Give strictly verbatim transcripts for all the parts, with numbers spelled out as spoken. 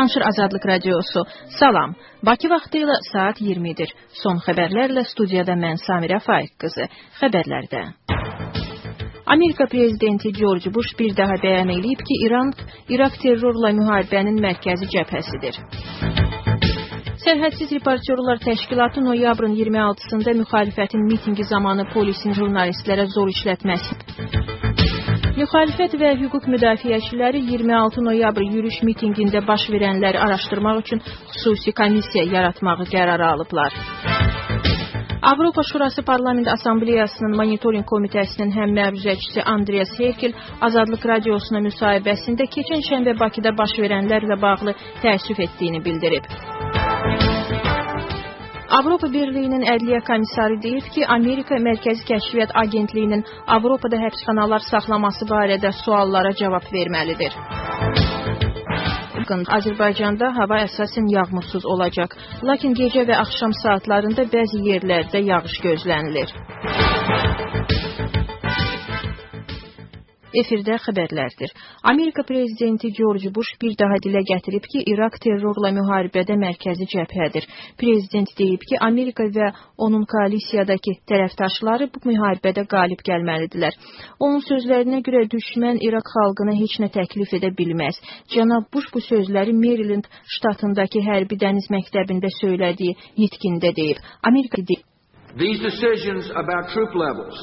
Danışır Azadlıq Radiosu. Salam. Bakı vaxtı ilə saat iyirmidir. Son xəbərlərlə studiyada mən Samirə Faiq qızı. Xəbərlərdə. Amerika prezidenti George Bush bir daha bəyan edib ki, İran İraq terrorla müharibənin mərkəzi cəbhəsidir. Sərhədsiz Reportyorlar Təşkilatı noyabrın iyirmi altısında müxalifətin mitingi zamanı polisin jurnalistlərə zor işlətməsi. Müxalifət və hüquq müdafiəçiləri iyirmi altı noyabr yürüyüş mitingində baş verənləri araşdırmaq üçün xüsusi komissiya yaratmağı qərarı alıblar. Avropa Şurası Parlament Assambleyasının Monitoring Komitəsinin həmməruzəçisi Andreas Herkel Azadlıq Radiosuna müsahibəsində keçən şənbə Bakıda baş verənlərlə bağlı təəssüf etdiyini bildirib. Avropa Birliyinin Ədliyyə Komissarı deyib ki, Amerika Mərkəzi Kəşfiyyat Agentliyinin Avropada həbsxanalar saxlaması barədə suallara cavab verməlidir. Azərbaycanda hava əsasən yağmursuz olacaq, lakin gecə və axşam saatlarında bəzi yerlərdə yağış gözlənilir. Efirdə xəbərlərdir. Amerika prezidenti George Bush bir daha dilə gətirib ki, İraq terrorla müharibədə mərkəzi cəbhədir. Prezident deyib ki, Amerika və onun koalisiyadakı tərəfdaşları bu müharibədə qalib gəlməlidirlər. Onun sözlərinə görə düşmən İraq xalqına heç nə təklif edə bilməz. Cənab Bush bu sözləri Maryland ştatındakı hərbi dəniz məktəbində söylədiyi nitqində deyib. Amerika deyib. These decisions about troop levels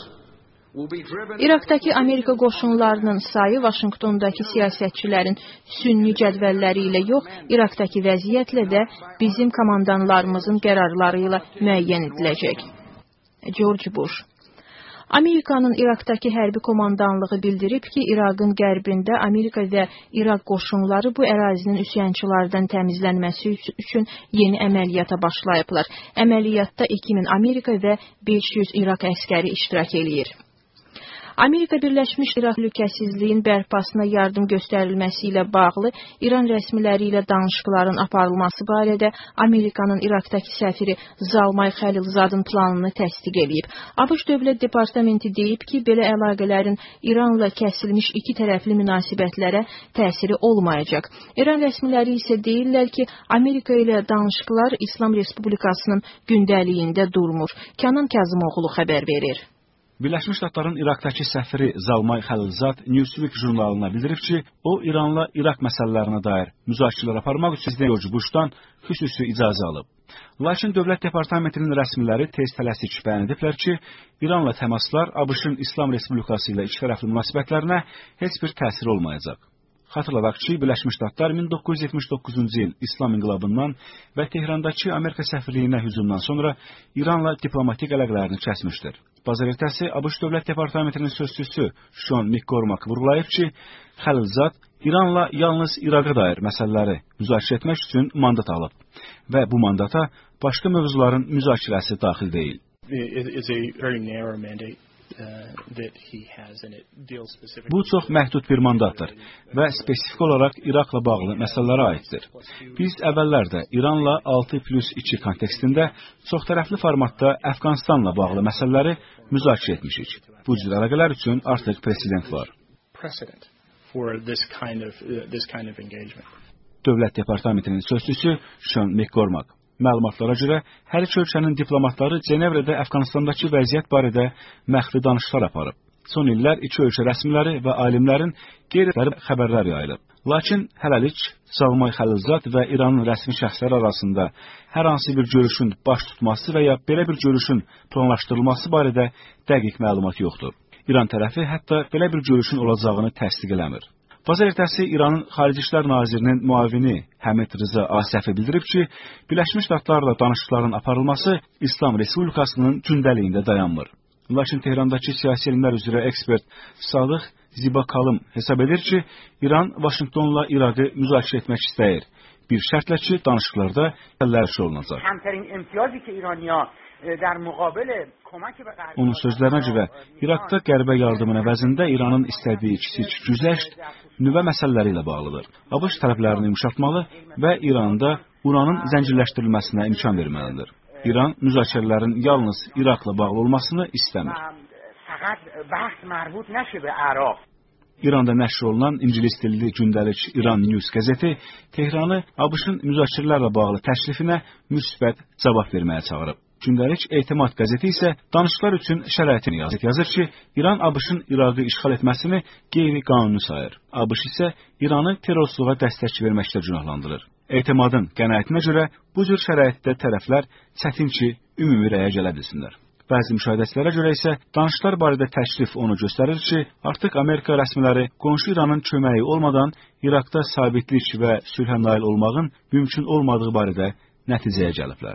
İraqdakı Amerika qoşunlarının sayı Vaşinqtondakı siyasətçilərin sünni cədvəlləri ilə yox, İraqdakı vəziyyətlə də bizim komandanlarımızın qərarları ilə müəyyən ediləcək. George Bush. Amerikanın İraqdakı hərbi komandanlığı bildirib ki, İraqın qərbində Amerika və İraq qoşunları bu ərazinin üsyançılardan təmizlənməsi üçün yeni əməliyyata başlayıblar. Əməliyyatda iki min Amerika və beş yüz İraq əskəri iştirak eləyir. Amerika Birləşmiş İraq Təhlükəsizliyin bərpasına yardım göstərilməsi ilə bağlı İran rəsmiləri ilə danışıqların aparılması barədə Amerikanın İraqdakı səfiri Zalmay Xəlilzadın planını təsdiq edib. ABŞ Dövlət Departamenti deyib ki, belə əlaqələrin İranla kəsilmiş iki tərəfli münasibətlərə təsiri olmayacaq. İran rəsmiləri isə deyirlər ki, Amerika ilə danışıqlar İslam Respublikasının gündəliyində durmur. Kənan Kazımoğlu xəbər verir. Birləşmiş Ştatların İraqdakı səfiri Zalmay Xəlilzad Newsweek jurnalına bildirib ki, o İranla İraq məsələlərinə dair müzakirələr aparmaq üçün George Bushdan xüsusi icazə alıb. Lakin Dövlət Departamentinin rəsmiləri tez tələsik bəyan ediblər ki, İranla təmaslar ABŞ-ın İslam Respublikası ilə ikitərəfli münasibətlərinə heç bir təsir olmayacaq. Xatırladaq ki, Birləşmiş Ştatlar min doqquz yüz yetmiş doqquzuncu il İslam inqilabından və Tehrandakı Amerika səfirliyinə hücumdan sonra İranla diplomatik əlaqələrini kəsmişdir. Bazar ertəsi ABŞ Dövlət Departamentinin sözçüsü Sean McCormack vurğulayıb ki, Xəlilzad İranla yalnız İraqa dair məsələləri müzakirə etmək üçün mandat alıb və bu mandata başqa mövzuların müzakirəsi daxil deyil. Bu çox məhdud bir mandatdır və spesifik olaraq İraqla bağlı məsələlərə aiddir. Biz əvvəllər də İranla altı plus iki kontekstində çoxtərəfli formatda Əfqanistanla bağlı məsələləri müzakirə etmişik. Bu cür əlaqələr üçün artıq president var. Dövlət Departamentinin sözçüsü Sean McCormack. Məlumatlara görə, hər iki ölkənin diplomatları Cenevrədə Əfqanistandakı vəziyyət barədə məxfi danışıqlar aparıb. Son illər iki ölkə rəsmiləri və alimlərin qeyri-rəsmi xəbərlər yayılıb. Lakin hələlik Zalmay Xəlilzad və İranın rəsmi şəxsləri arasında hər hansı bir görüşün baş tutması və ya belə bir görüşün planlaşdırılması barədə dəqiq məlumat yoxdur. İran tərəfi hətta belə bir görüşün olacağını təsdiq eləmir. Bazar ertəsi İranın Xarici İşlər Nazirinin müavini Həmid Rıza Asəfi bildirib ki, Birləşmiş Ştatlarla danışıqların aparılması İslam Respublikasının gündəliyində dayanmır. Lakin Tehrandakı siyasi elmlər üzrə ekspert Sadıq Zibakalım hesab edir ki, İran Vaşinqtonla İraqı müzakirə etmək istəyir. Bir şərtlə ki, danışıqlarda əllərçi olunacaq. Onun sözlərinə görə, İraqda qərbə yardımın əvəzində İranın istədiyi kiçik güzəşt nüvə məsələləri ilə bağlıdır. ABŞ tərəflərini yumşaltmalı və İranda uranın zəncirləşdirilməsinə imkan verməlidir. İran müzakirələrin yalnız İraqla bağlı olmasını istəmir. İranda nəşr olunan ingilis dilli gündəlik İran News qəzeti Tehranı ABŞ-ın müzakirələrlə bağlı təklifinə müsbət cavab verməyə çağırıb. Gündəlik Etimad qəzeti isə danışıqlar üçün şəraitini yazır. Yazır ki, İran ABŞ-ın İraqı işğal etməsini qeyri-qanuni sayır. ABŞ isə İranı terrorçuluğa dəstək verməklə günahlandırır. Etimadın qənaətinə görə bu cür şəraitdə tərəflər çətin ki, ümumi rəyə gələ bilsinlər. Bəzi müşahidəçilərə görə isə danışıqlar barədə təklif onu göstərir ki, artıq Amerika rəsmiləri qonşu İranın köməyi olmadan İraqda sabitlik və sülhə nail olmağın mümkün olmadığı barədə nəticəyə gəliblər.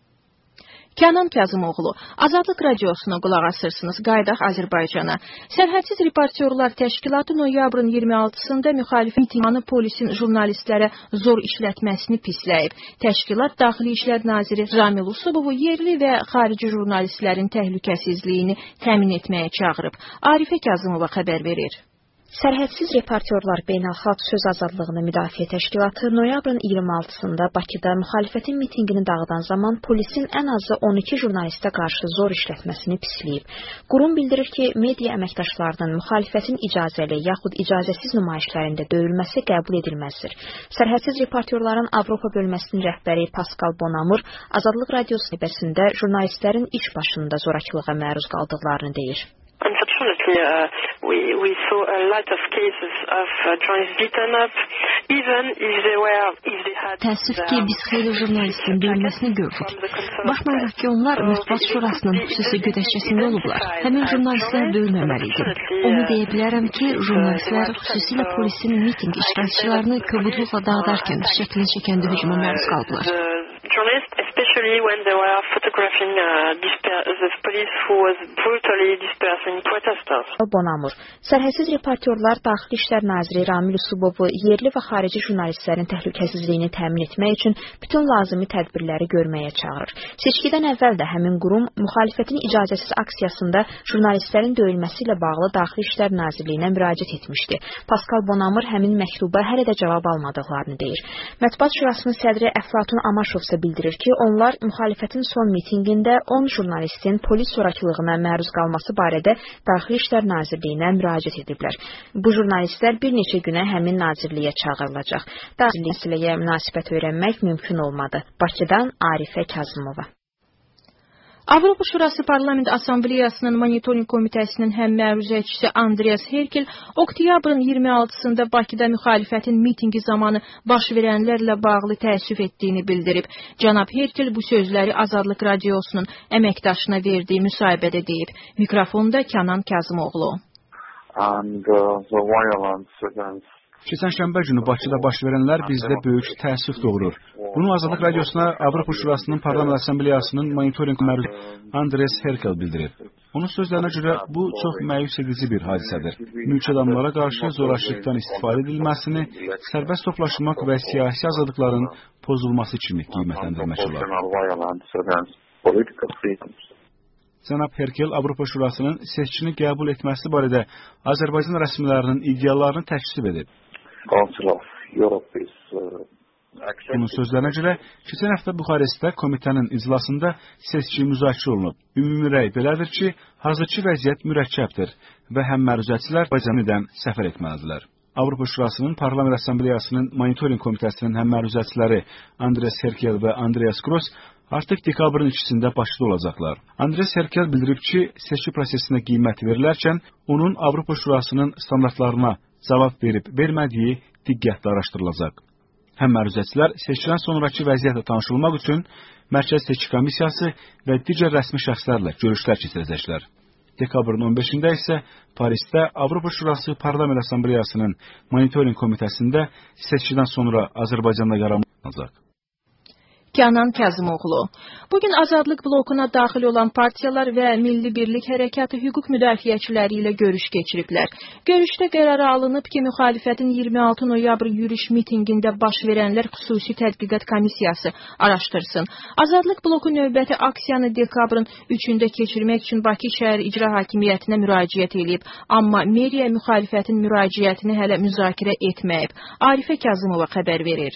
Kənan Kazımoğlu, Azadlıq Radiosuna qulaq asırsınız. Qayıdaq Azərbaycana. Sərhədsiz Reportyorlar Təşkilatı noyabrın iyirmi altısında müxalif mitinqanı polisin jurnalistlərə zor işlətməsini pisləyib. Təşkilat Daxili İşlər Naziri Ramil Usubovu yerli və xarici jurnalistlərin təhlükəsizliyini təmin etməyə çağırıb. Arifə Kazımova xəbər verir. Sərhədsiz Reportyorlar Beynəlxalq Söz Azadlığını Müdafiə Təşkilatı noyabrın iyirmi altısında Bakıda müxalifətin mitinqini dağıdan zaman polisin ən azı on iki jurnalistə qarşı zor işlətməsini pisləyib. Qurum bildirir ki, media əməkdaşlarının müxalifətin icazəli yaxud icazəsiz nümayişlərində döyülməsi qəbul edilməzdir. Sərhədsiz Reportyorların Avropa bölməsinin rəhbəri Pascal Bonamur Azadlıq Radiosu növbəsində jurnalistlərin iş başında zorakılığa məruz qaldıqlarını deyir. Unfortunately, uh, we, we saw a lot of cases of uh, journalists beaten up, even if they were, if they had... Təəssüf ki, biz xeyli jurnalistin döyülməsini gördük. Baxmayaraq ki, onlar Mətbuat Şurasının xüsusi güdəşçəsində olublar. Həmin jurnalistlər döyülməməliydi. Onu deyə bilərəm ki, jurnalistlər xüsusilə polisin miting iştirakçılarını kobudluqla dağıdarkən şəklini çəkəndə hücuma məruz qaldılar. Journalists, especially when they were photographing uh, the police who was brutally dispersing protesters. Bonamur, Sərhədsiz Reportyorlar Daxili İşlər Naziri Ramil Usubovu yerli və xarici jurnalistlərin təhlükəsizliyini təmin etmək üçün bütün lazımi tədbirləri görməyə çağırır. Seçkidən əvvəl də həmin qurum müxalifətin icazəsiz aksiyasında jurnalistlərin döyülməsi ilə bağlı Daxili İşlər Nazirliyinə müraciət etmişdi. Pascal Bonamur həmin məktuba hələ də cavab almadıqlarını deyir. Mətbuat Şurasının sədri Əflatun Amaşov isə bildirir ki, onlar müxalifətin son mitinqində on jurnalistin polis zorakılığına məruz qalması barədə Daxili İşlər Nazirliyinə müraciət ediblər. Bu jurnalistlər bir neçə günə həmin nazirliyə çağırılacaq. Nazirlik məsələyə münasibət öyrənmək mümkün olmadı. Bakıdan Arifə Kazımova. Avropa Şurası Parlament Assambleyasının Monitoring Komitəsinin həmməruzəçisi Andreas Herkel oktyabrın iyirmi altısında Bakıda müxalifətin mitingi zamanı baş verənlərlə bağlı təəssüf etdiyini bildirib. Cənab Herkel bu sözləri Azadlıq Radiosunun əməkdaşına verdiyi müsahibədə deyib. Mikrofonda Kənan Kazımoğlu. And, uh, the violence against Keçən şənbə günü Bakıda baş verənlər bizdə böyük təəssüf doğurur. Bunu Azadlıq Radiosuna Avropa Şurasının Parlament Assambleyasının monitoring məruzəçisi Andreas Herkel bildirib. Onun sözlərinə görə bu çox məyus edici bir hadisədir. Mülk adamlara qarşı zorakılıqdan istifadə edilməsini sərbəst toplaşmaq və siyasi azadlıqların pozulması kimi qiymətləndirmək olar. Cənab Herkel Avropa Şurasının seçkini qəbul etməsi barədə Azərbaycan rəsmilərinin ideallarını təksib edib. Onun sözlərinə görə, keçən həftə Buxarestdə komitənin iclasında seçki müzakirə olunub. Ümumi rəy belədir ki, hazırki vəziyyət mürəkkəbdir və həmməruzəçilər Azərbaycandan səfər etməlidirlər. Avropa Şurasının Parlament Assambleyasının Monitoring Komitəsinin həmməruzəçiləri Andreas Herkel və Andreas Gross artıq dekabrın ikisində Bakıda olacaqlar. Andreas Herkel bildirib ki, seçki prosesinə qiymət verilərkən onun Avropa Şurasının standartlarına cavab verib vermədiyi diqqətlə araşdırılacaq. Həmməruzəçilər seçkidən sonraki vəziyyətlə tanışılmaq üçün Mərkəzi Seçki Komissiyası və digər rəsmi şəxslərlə görüşlər keçirəcəklər. Dekabrın on beşində isə Parisdə Avropa Şurası Parlament Assambleyasının Monitoring Komitəsində seçkidən sonra Azərbaycanda yaranacaq. Kənan Kazımoğlu. Bugün Azadlıq blokuna daxil olan partiyalar və Milli Birlik Hərəkatı hüquq müdafiəçiləri ilə görüş keçiriblər. Görüşdə qərara alınıb ki, müxalifətin iyirmi altı noyabr yürüyüş mitingində baş verənlər xüsusi tədqiqat komissiyası araşdırsın. Azadlıq bloku növbəti aksiyanı dekabrın üçündə keçirmək üçün Bakı şəhər icra hakimiyyətinə müraciət edib, amma meriya müxalifətin müraciətini hələ müzakirə etməyib. Arifə Kazımova xəbər verir.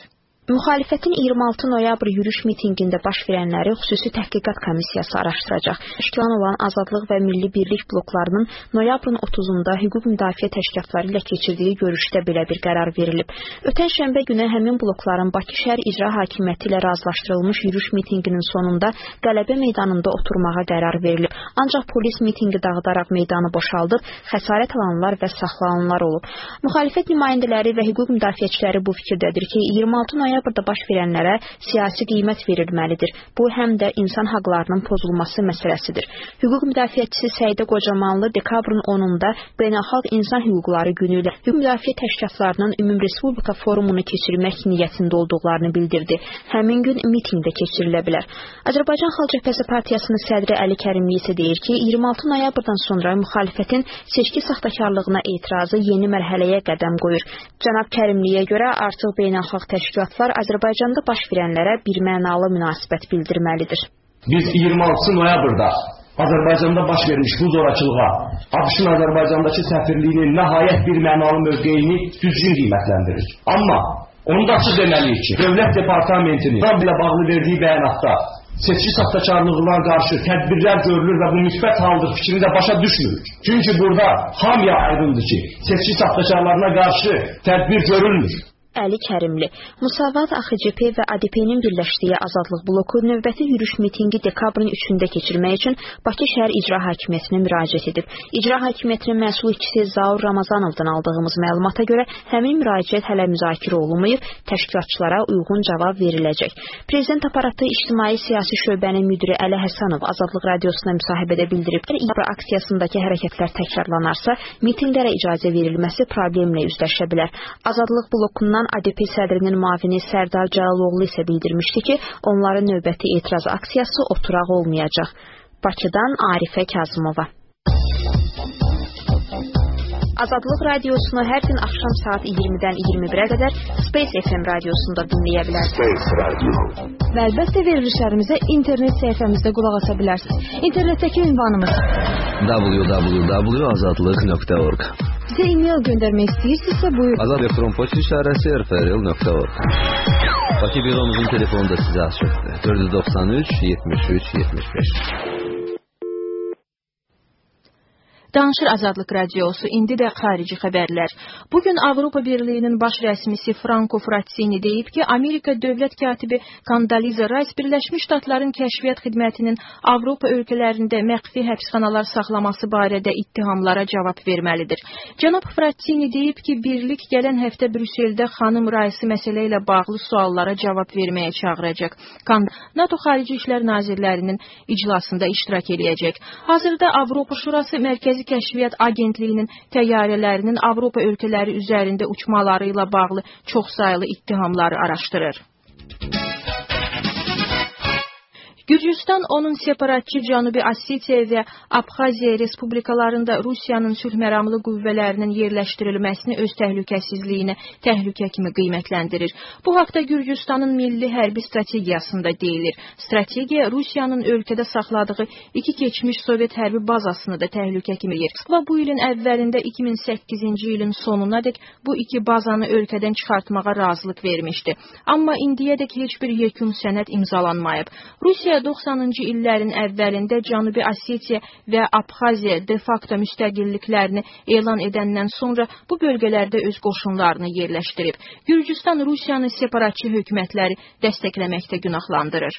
Müxalifətin iyirmi altı noyabr yürüyüş mitinqində baş verənləri xüsusi təhqiqat komissiyası araşdıracaq. Təşkil olan Azadlıq və Milli Birlik bloklarının noyabrın otuzunda hüquq müdafiə təşkilatları ilə keçirdiyi görüşdə belə bir qərar verilib. Ötən şənbə günü həmin blokların Bakı şəhər icra hakimiyyəti ilə razılaşdırılmış yürüyüş mitinqinin sonunda Qələbə meydanında oturmağa qərar verilib. Ancaq polis mitinqi dağıdaraq meydanı boşaldıb, xəsarət alanlar və saxlananlar olub. Müxalifət nümayəndələri və hüquq müdafiəçiləri bu fikirdədir ki, iyirmi altı noyabrda baş verənlərə siyasi qiymət verilməlidir. Bu, həm də insan haqlarının pozulması məsələsidir. Hüquq müdafiəçisi Səidə Qocamanlı dekabrın onunda Beynəlxalq İnsan Hüquqları günü ilə hüquq müdafiə təşkilatlarının ümumrespublika forumunu keçirmək niyyətində olduqlarını bildirdi. Həmin gün mitinq də keçirilə bilər. Azərbaycan Xalq Cəbhəsi Partiyasının sədri Əli Kərimli isə deyir ki, iyirmi altı noyabrdan sonra müxalifətin seçki saxtakarlığına etirazı yeni mərhələyə qədəm qoyur. Cənab Kərimliyə görə artıq beynəlxalq təşkilatlar Azərbaycanda baş verənlərə bir mənalı münasibət bildirməlidir. Biz iyirmi altısı noyabrda Azərbaycanda baş vermiş bu zorakılığa ABŞ-ın Azərbaycandakı səfirliyinin nəhayət bir mənalı mövqeyini düzgün qiymətləndirir. Amma onu da açıq deməliyik ki, Dövlət Departamentinin Trump ilə bağlı verdiyi bəyanatda seçki saxtakarlığına qarşı tədbirlər görülür və bu müsbət haldır fikrini də başa düşmürük. Çünki burada hamıya aydındır ki, seçki saxtakarlarına qarşı tədbir görülmür. Əli Kərimli. Musavat A X C P və A D P-nin birləşdiyi Azadlıq bloku növbəti yürüyüş mitinqi dekabrın üçündə keçirmək üçün Bakı şəhər icra hakimiyyətinə müraciət edib. İcra hakimiyyətinin məsul işçisi Zaur Ramazanovdan aldığımız məlumata görə həmin müraciət hələ müzakirə olunmayıb, təşkilatçılara uyğun cavab veriləcək. Prezident aparatı ictimai siyasi şöbənin müdiri Əli Həsənov Azadlıq radiosuna müsahibədə bildirib ki, İBRA aksiyasındakı hərəkətlər təkrarlanarsa, mitinqlərə icazə verilməsi problemlə üzləşə bilər. Azadlıq blokundan A D P sədrinin müavini Sərdar Cəlaloğlu isə bildirmişdi ki, onların növbəti etiraz aksiyası oturaq olmayacaq. Bakıdan Arifə Kazımova. Azadlıq radiosunu hər gün axşam saat iyirmidən iyirmi birə qədər Space F M radiosunda dinləyə bilərsiniz. Və əlbəttə verilişlərimizə internet səhifəmizdə qulaq asa bilərsiniz. İnternetdəki ünvanımız w w w nöqtə azadlıq nöqtə org. Sizə e-mail göndərmək istəyirsinizsə buyurun. Azad elektron poçt işarəsi r f r l nöqtə org. Bakı büromuzun telefonu da sizə açıqdır. dörd yüz doxsan üç yetmiş üç yetmiş beş. Danışır Azadlıq Radiosu, indi də xarici xəbərlər. Bugün Avropa Birliyinin baş rəsmisi Franco Frattini deyib ki, Amerika dövlət katibi Condoleezza Rice Birləşmiş Ştatların kəşfiyyat xidmətinin Avropa ölkələrində məxfi həbsxanalar saxlaması barədə ittihamlara cavab verməlidir. Cənab Frattini deyib ki, birlik gələn həftə Brüsseldə xanım Rice məsələ ilə bağlı suallara cavab verməyə çağıracaq. NATO Xarici İşlər Nazirlərinin iclasında iştirak edəcək. Hazırda Avropa Şurası Mərkəzi Kəşfiyyat Agentliyinin təyyarələrinin Avropa ölkələri üzərində uçmaları ilə bağlı çoxsaylı ittihamları araşdırır. Gürcüstan onun separatçı Cənubi Osetiya və Abxaziya respublikalarında Rusiyanın sülhməramlı qüvvələrinin yerləşdirilməsini öz təhlükəsizliyinə təhlükə kimi qiymətləndirir. Bu haqda Gürcüstanın milli hərbi strategiyasında deyilir. Strategiya Rusiyanın ölkədə saxladığı iki keçmiş Sovet hərbi bazasını da təhlükə kimi yer. Moskva bu ilin əvvəlində iki min səkkizinci ilin sonunadək bu iki bazanı ölkədən çıxartmağa razılıq vermişdi. Amma indiyədək heç bir yekun sənəd imzalanmayıb. Rusiya doxsanıncı illərin əvvəlində Cənubi Osetiya və Abxaziya de facto müstəqilliklərini elan edəndən sonra bu bölgələrdə öz qoşunlarını yerləşdirib. Gürcüstan Rusiyanı separatçı hökumətləri dəstəkləməkdə günahlandırır.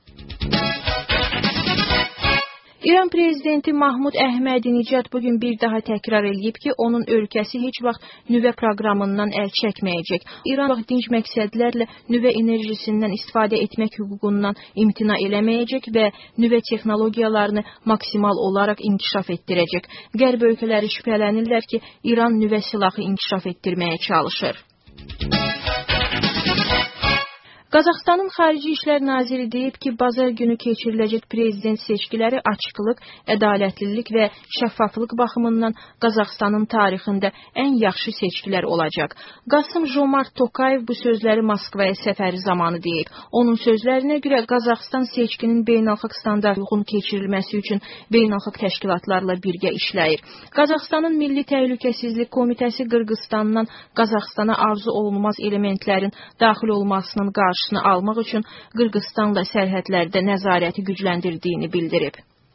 İran prezidenti Mahmud Əhmədi-Nicad bugün bir daha təkrar edib ki, onun ölkəsi heç vaxt nüvə proqramından əl çəkməyəcək. İran vaxt dinc məqsədlərlə nüvə enerjisindən istifadə etmək hüququndan imtina eləməyəcək və nüvə texnologiyalarını maksimal olaraq inkişaf etdirəcək. Qərb ölkələri şübhələnirlər ki, İran nüvə silahı inkişaf etdirməyə çalışır. Qazaxıstanın Xarici İşlər Naziri deyib ki, bazar günü keçiriləcək prezident seçkiləri açıqlıq, ədalətlilik və şəffaflıq baxımından Qazaxıstanın tarixində ən yaxşı seçkilər olacaq. Qasım-Jomart Tokayev bu sözləri Moskvaya səfəri zamanı deyib. Onun sözlərinə görə Qazaxıstan seçkinin beynəlxalq standarta uyğun keçirilməsi üçün beynəlxalq təşkilatlarla birgə işləyir. Qazaxıstanın Milli Təhlükəsizlik Komitəsi Qırğızstandan Qazaxıstana arzu olunmaz elementlərin daxil olmasının qarşısını almaq üçün Qırğızstanla sərhədlərdə nəzarəti gücləndirdiyini bildirib.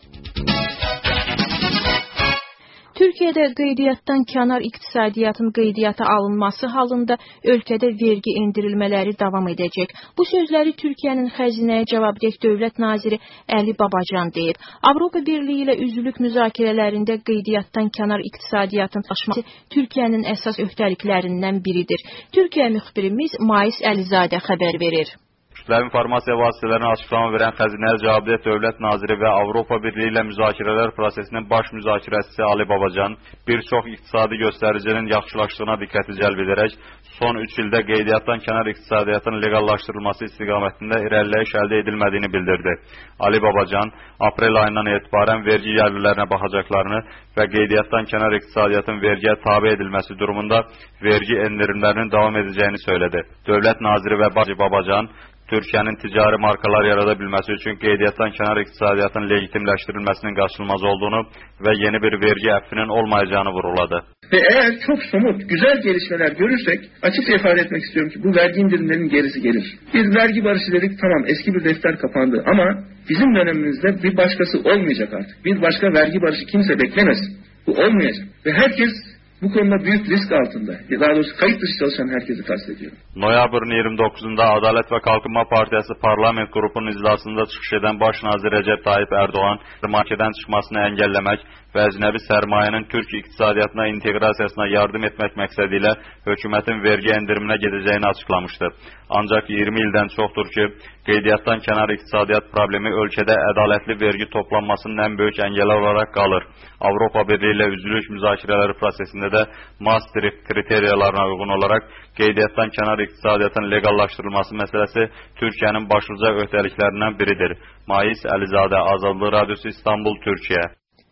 Türkiyədə qeydiyyatdan kənar iqtisadiyyatın qeydiyyata alınması halında ölkədə vergi endirilmələri davam edəcək. Bu sözləri Türkiyənin xəzinəyə cavabdeh dövlət naziri Əli Babacan deyib. Avropa Birliyi ilə üzvlük müzakirələrində qeydiyyatdan kənar iqtisadiyyatın aşması Türkiyənin əsas öhdəliklərindən biridir. Türkiyə müxbirimiz Mais Əlizadə xəbər verir. Kütləvi informasiya vasitələrinə açıqlama verən Xəzinəyə cavabdeh dövlət naziri və Avropa Birliyi ilə müzakirələr prosesinin baş müzakirəçisi Ali Babacan bir çox iqtisadi göstəricinin yaxşılaşdığına diqqəti cəlb edərək son üç ildə qeydiyyatdan kənar iqtisadiyyatın legallaşdırılması istiqamətində irəliləyiş əldə edilmədiyini bildirdi. Ali Babacan aprel ayından etibarən vergi gəlirlərinə baxacaqlarını və qeydiyyatdan kənar iqtisadiyyatın vergiyə tabe edilməsi durumunda vergi endirimlərinin davam edəcəyini söylədi. Dövlət naziri və Ali Babacan Türkiyənin ticari markalar yarada bilməsi üçün qeydiyyatdan kənar iqtisadiyyatın legitimləşdirilməsinin qaçılmaz olduğunu və yeni bir vergi əffinin olmayacağını vurguladı. Ve eğer çok somut, güzel gelişmeler görürsek açıkça ifade etmek istiyorum ki bu vergi indirimlerinin gerisi gelir. Biz vergi barışı dedik, tamam, eski bir defter kapandı ama bizim dönemimizde bir başkası olmayacak artık. Bir başka vergi barışı kimse beklemesin. Bu olmayacak ve herkes bu konuda büyük risk altında. Daha doğrusu kayıt dışı çalışan herkesi kastediyorum. Noyabrın iyirmi doqquzunda Adalet ve Kalkınma Partiyası parlament qrupunun iclasında çıxış edən baş nazir Recep Tayyip Erdoğan markedən çıxmasını əngəlləmək və əcnəbi sərmayənin Türk iqtisadiyyatına inteqrasiyasına yardım etmək məqsədi ilə hökumətin vergi endiriminə gedəcəyini açıqlamışdı. Ancaq iyirmi ildən çoxdur ki, qeydiyyatdan kənar iqtisadiyyat problemi ölkədə ədalətli vergi toplanmasının ən böyük əngəli olaraq qalır. Avropa Birliyi ilə üzvlük müzakirələri prosesində də Maastricht kriteriyalarına uyğun olaraq qeydiyyatdan kənar iqtisadiyyatın legallaşdırılması məsələsi Türkiyənin başlıca öhdəliklərindən biridir. Mais Əlizadə, Azadlıq Radiosu, İstanbul, Türkiyə.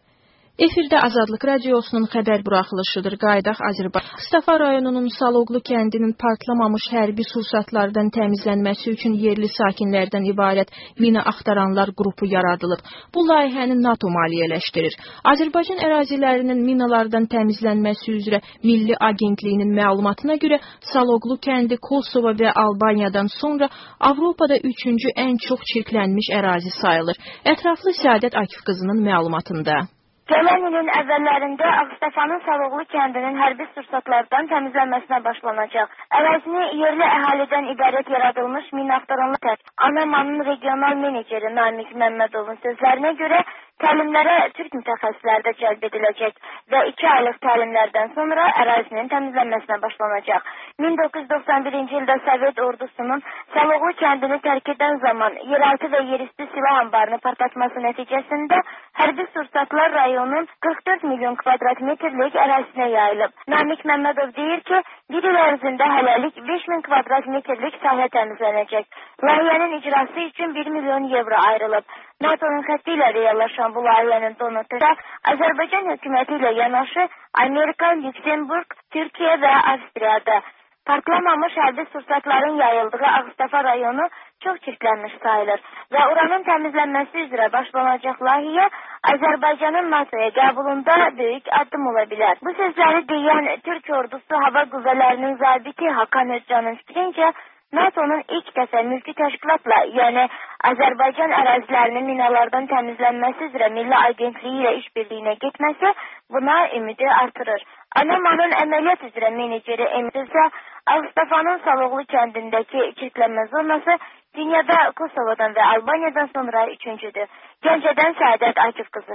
Efirdə Azadlıq Radiosunun xəbər buraxılışıdır. Qaydaq Azərbaycan. Mustafa rayonunun Saloqlu kəndinin partlamamış hərbi sursatlardan təmizlənməsi üçün yerli sakinlərdən ibarət mina axtaranlar qrupu yaradılıb. Bu layihəni NATO maliyyələşdirir. Azərbaycan ərazilərinin minalardan təmizlənməsi üzrə Milli Agentliyinin məlumatına görə Saloqlu kəndi Kosovo və Albaniyadan sonra Avropada üçüncü ən çox çirklənmiş ərazi sayılır. Ətraflı Səadət Akif qızının məlumatında. Gələn ilin əvvəllərində Ağstafanın Saloqlu kəndinin hərbi sursatlardan təmizlənməsinə başlanacaq. Ərazini yerli əhalidən ibarət yaradılmış mina axtaranlar tək. Anamanın regional meneceri Namik Məmmədovun sözlərinə görə təlimlərə Türk mütəxəssisləri də cəlb ediləcək və iki aylıq təlimlərdən sonra ərazinin təmizlənməsinə başlanacaq. min doqquz yüz doxsan birinci ildə Sovet ordusunun Saloqlu kəndini tərk edən zaman yeraltı və yerüstü silah ambarını partlatması nəticəsində hərbi sursatlar rayonun qırx dörd milyon kvadrat metrlik ərazisinə yayılıb. Namik Məmmədov deyir ki, bir il ərzində hələlik beş min kvadrat metrlik sahə təmizlənəcək. Layihənin icrası üçün bir milyon evro ayrılıb. NATO'nun xətti ilə reallaşan bu layihənin donotu Azərbaycan hökuməti ilə yanaşı Amerika, Lüksemburg, Türkiyə və Avstriyada. Partlamamış hərbi sursatların yayıldığı Ağstafa rayonu çox çirklənmiş sayılır və oranın təmizlənməsi üzrə başlanacaq layihə Azərbaycanın NATO'ya qəbulunda böyük addım ola bilər. Bu sözləri deyən Türk ordusu hava qüvvələrinin zabiti Hakan Özcan'ın fikrincə NATO'nun ilk dəfə mülki təşkilatla, yəni Azərbaycan ərazilərinin minalardan təmizlənməsi üzrə Milli Agentliyi ilə işbirliyinə getməsi buna ümidi artırır. Anamanın əməliyyat üzrə meneceri Emrizə Ağstafanın Saloqlu kəndindəki çirklənmə zonası dünyada Kosovodan və Albaniyadan sonra üçüncüdür. Gəncədən Səadət Akif qızı.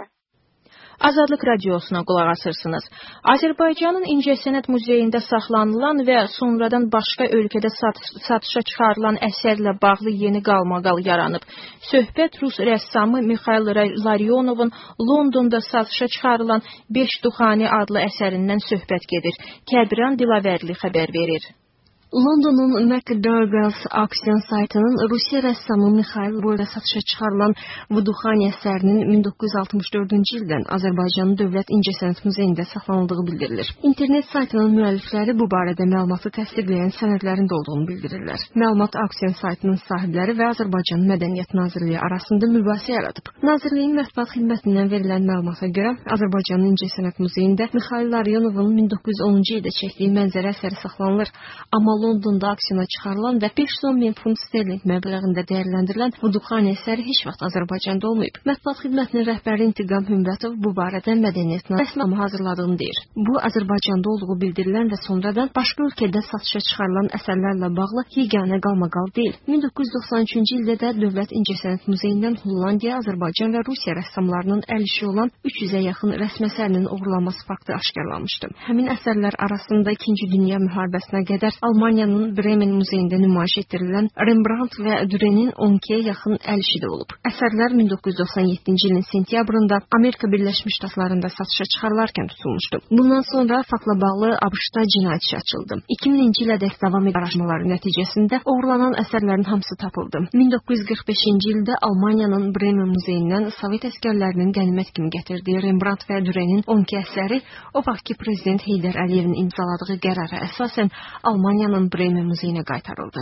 Azadlıq Radiosuna qulaq asırsınız. Azərbaycanın İncəsənət Muzeyində saxlanılan və sonradan başqa ölkədə satışa çıxarılan əsərlə bağlı yeni qalmaqal yaranıb. Söhbət Rus rəssamı Mikhail Larionovun Londonda satışa çıxarılan Beş Duxani adlı əsərindən söhbət gedir. Kəbiran Dilavərli xəbər verir. Londonun McDougall's aksiyon saytının Rusiya rəssamı Mixail boyda satışa çıxarılan Vuduxaniya əsərinin min doqquz yüz altmış dördüncü ildən Azərbaycanın Dövlət İncəsənət Muzeyində saxlanıldığı bildirilir. İnternet saytının müəllifləri bu barədə məlumatı təsdiqləyən sənədlərin də olduğunu bildirirlər. Məlumat aksiyon saytının sahibləri və Azərbaycan Mədəniyyət Nazirliyi arasında mübahisə yaradıb. Nazirliyin mətbuat xidmətindən verilən məlumata görə Azərbaycanın İncəsənət Muzeyində Mixail Larionovun min doqquz yüz onuncu ildə çəkdiyi mənzərə əsəri saxlanılır. Amma Londonda aksiyona çıxarılan və beş yüz on min funt sterling məbləğində dəyərləndirilən Vuduxaniya əsəri heç vaxt Azərbaycanda olmayıb. Mətbuat xidmətinin rəhbəri İntiqam Hümbətov bu barədə Mədəniyyət Nazirliyinin hazırladığını deyir. Bu Azərbaycanda olduğu bildirilən və sonradan başqa ölkədə satışa çıxarılan əsərlərlə bağlı yeganə qalmaqal deyil. min doqquz yüz doxsan üçüncü ildə də Dövlət İncəsənət Muzeyindən Hollandiya, Azərbaycan və Rusiya rəssamlarının əl işi olan üç yüzə yaxın rəsm əsərinin oğurlanması faktı aşkarlanmışdı. Həmin əsərlər arasında İkinci Dünya müharibəsinə qədər Almaniyanın Bremen muzeyində nümayiş etdirilən Rembrandt və Dürenin on ikiyə yaxın əl işi də olub. Əsərlər min doqquz yüz doxsan yeddinci ilin sentyabrında Amerika Birləşmiş Ştatlarında satışa çıxarılarkən tutulmuşdu. Bundan sonra faktla bağlı ABŞ-da cinayət işi açıldı. iki minci ilədək davam edən araşdırmaların nəticəsində oğurlanan əsərlərin hamısı tapıldı. min doqquz yüz qırx beşinci ildə Almaniyanın Bremen muzeyindən Sovet əsgərlərinin qənimət kimi gətirdiyi Rembrandt və Dürenin on iki əsəri o vaxtki prezident Heydər Əliyevin imzaladığı qərara əsasən Almaniyanın Bremen muzeyinə qaytarıldı.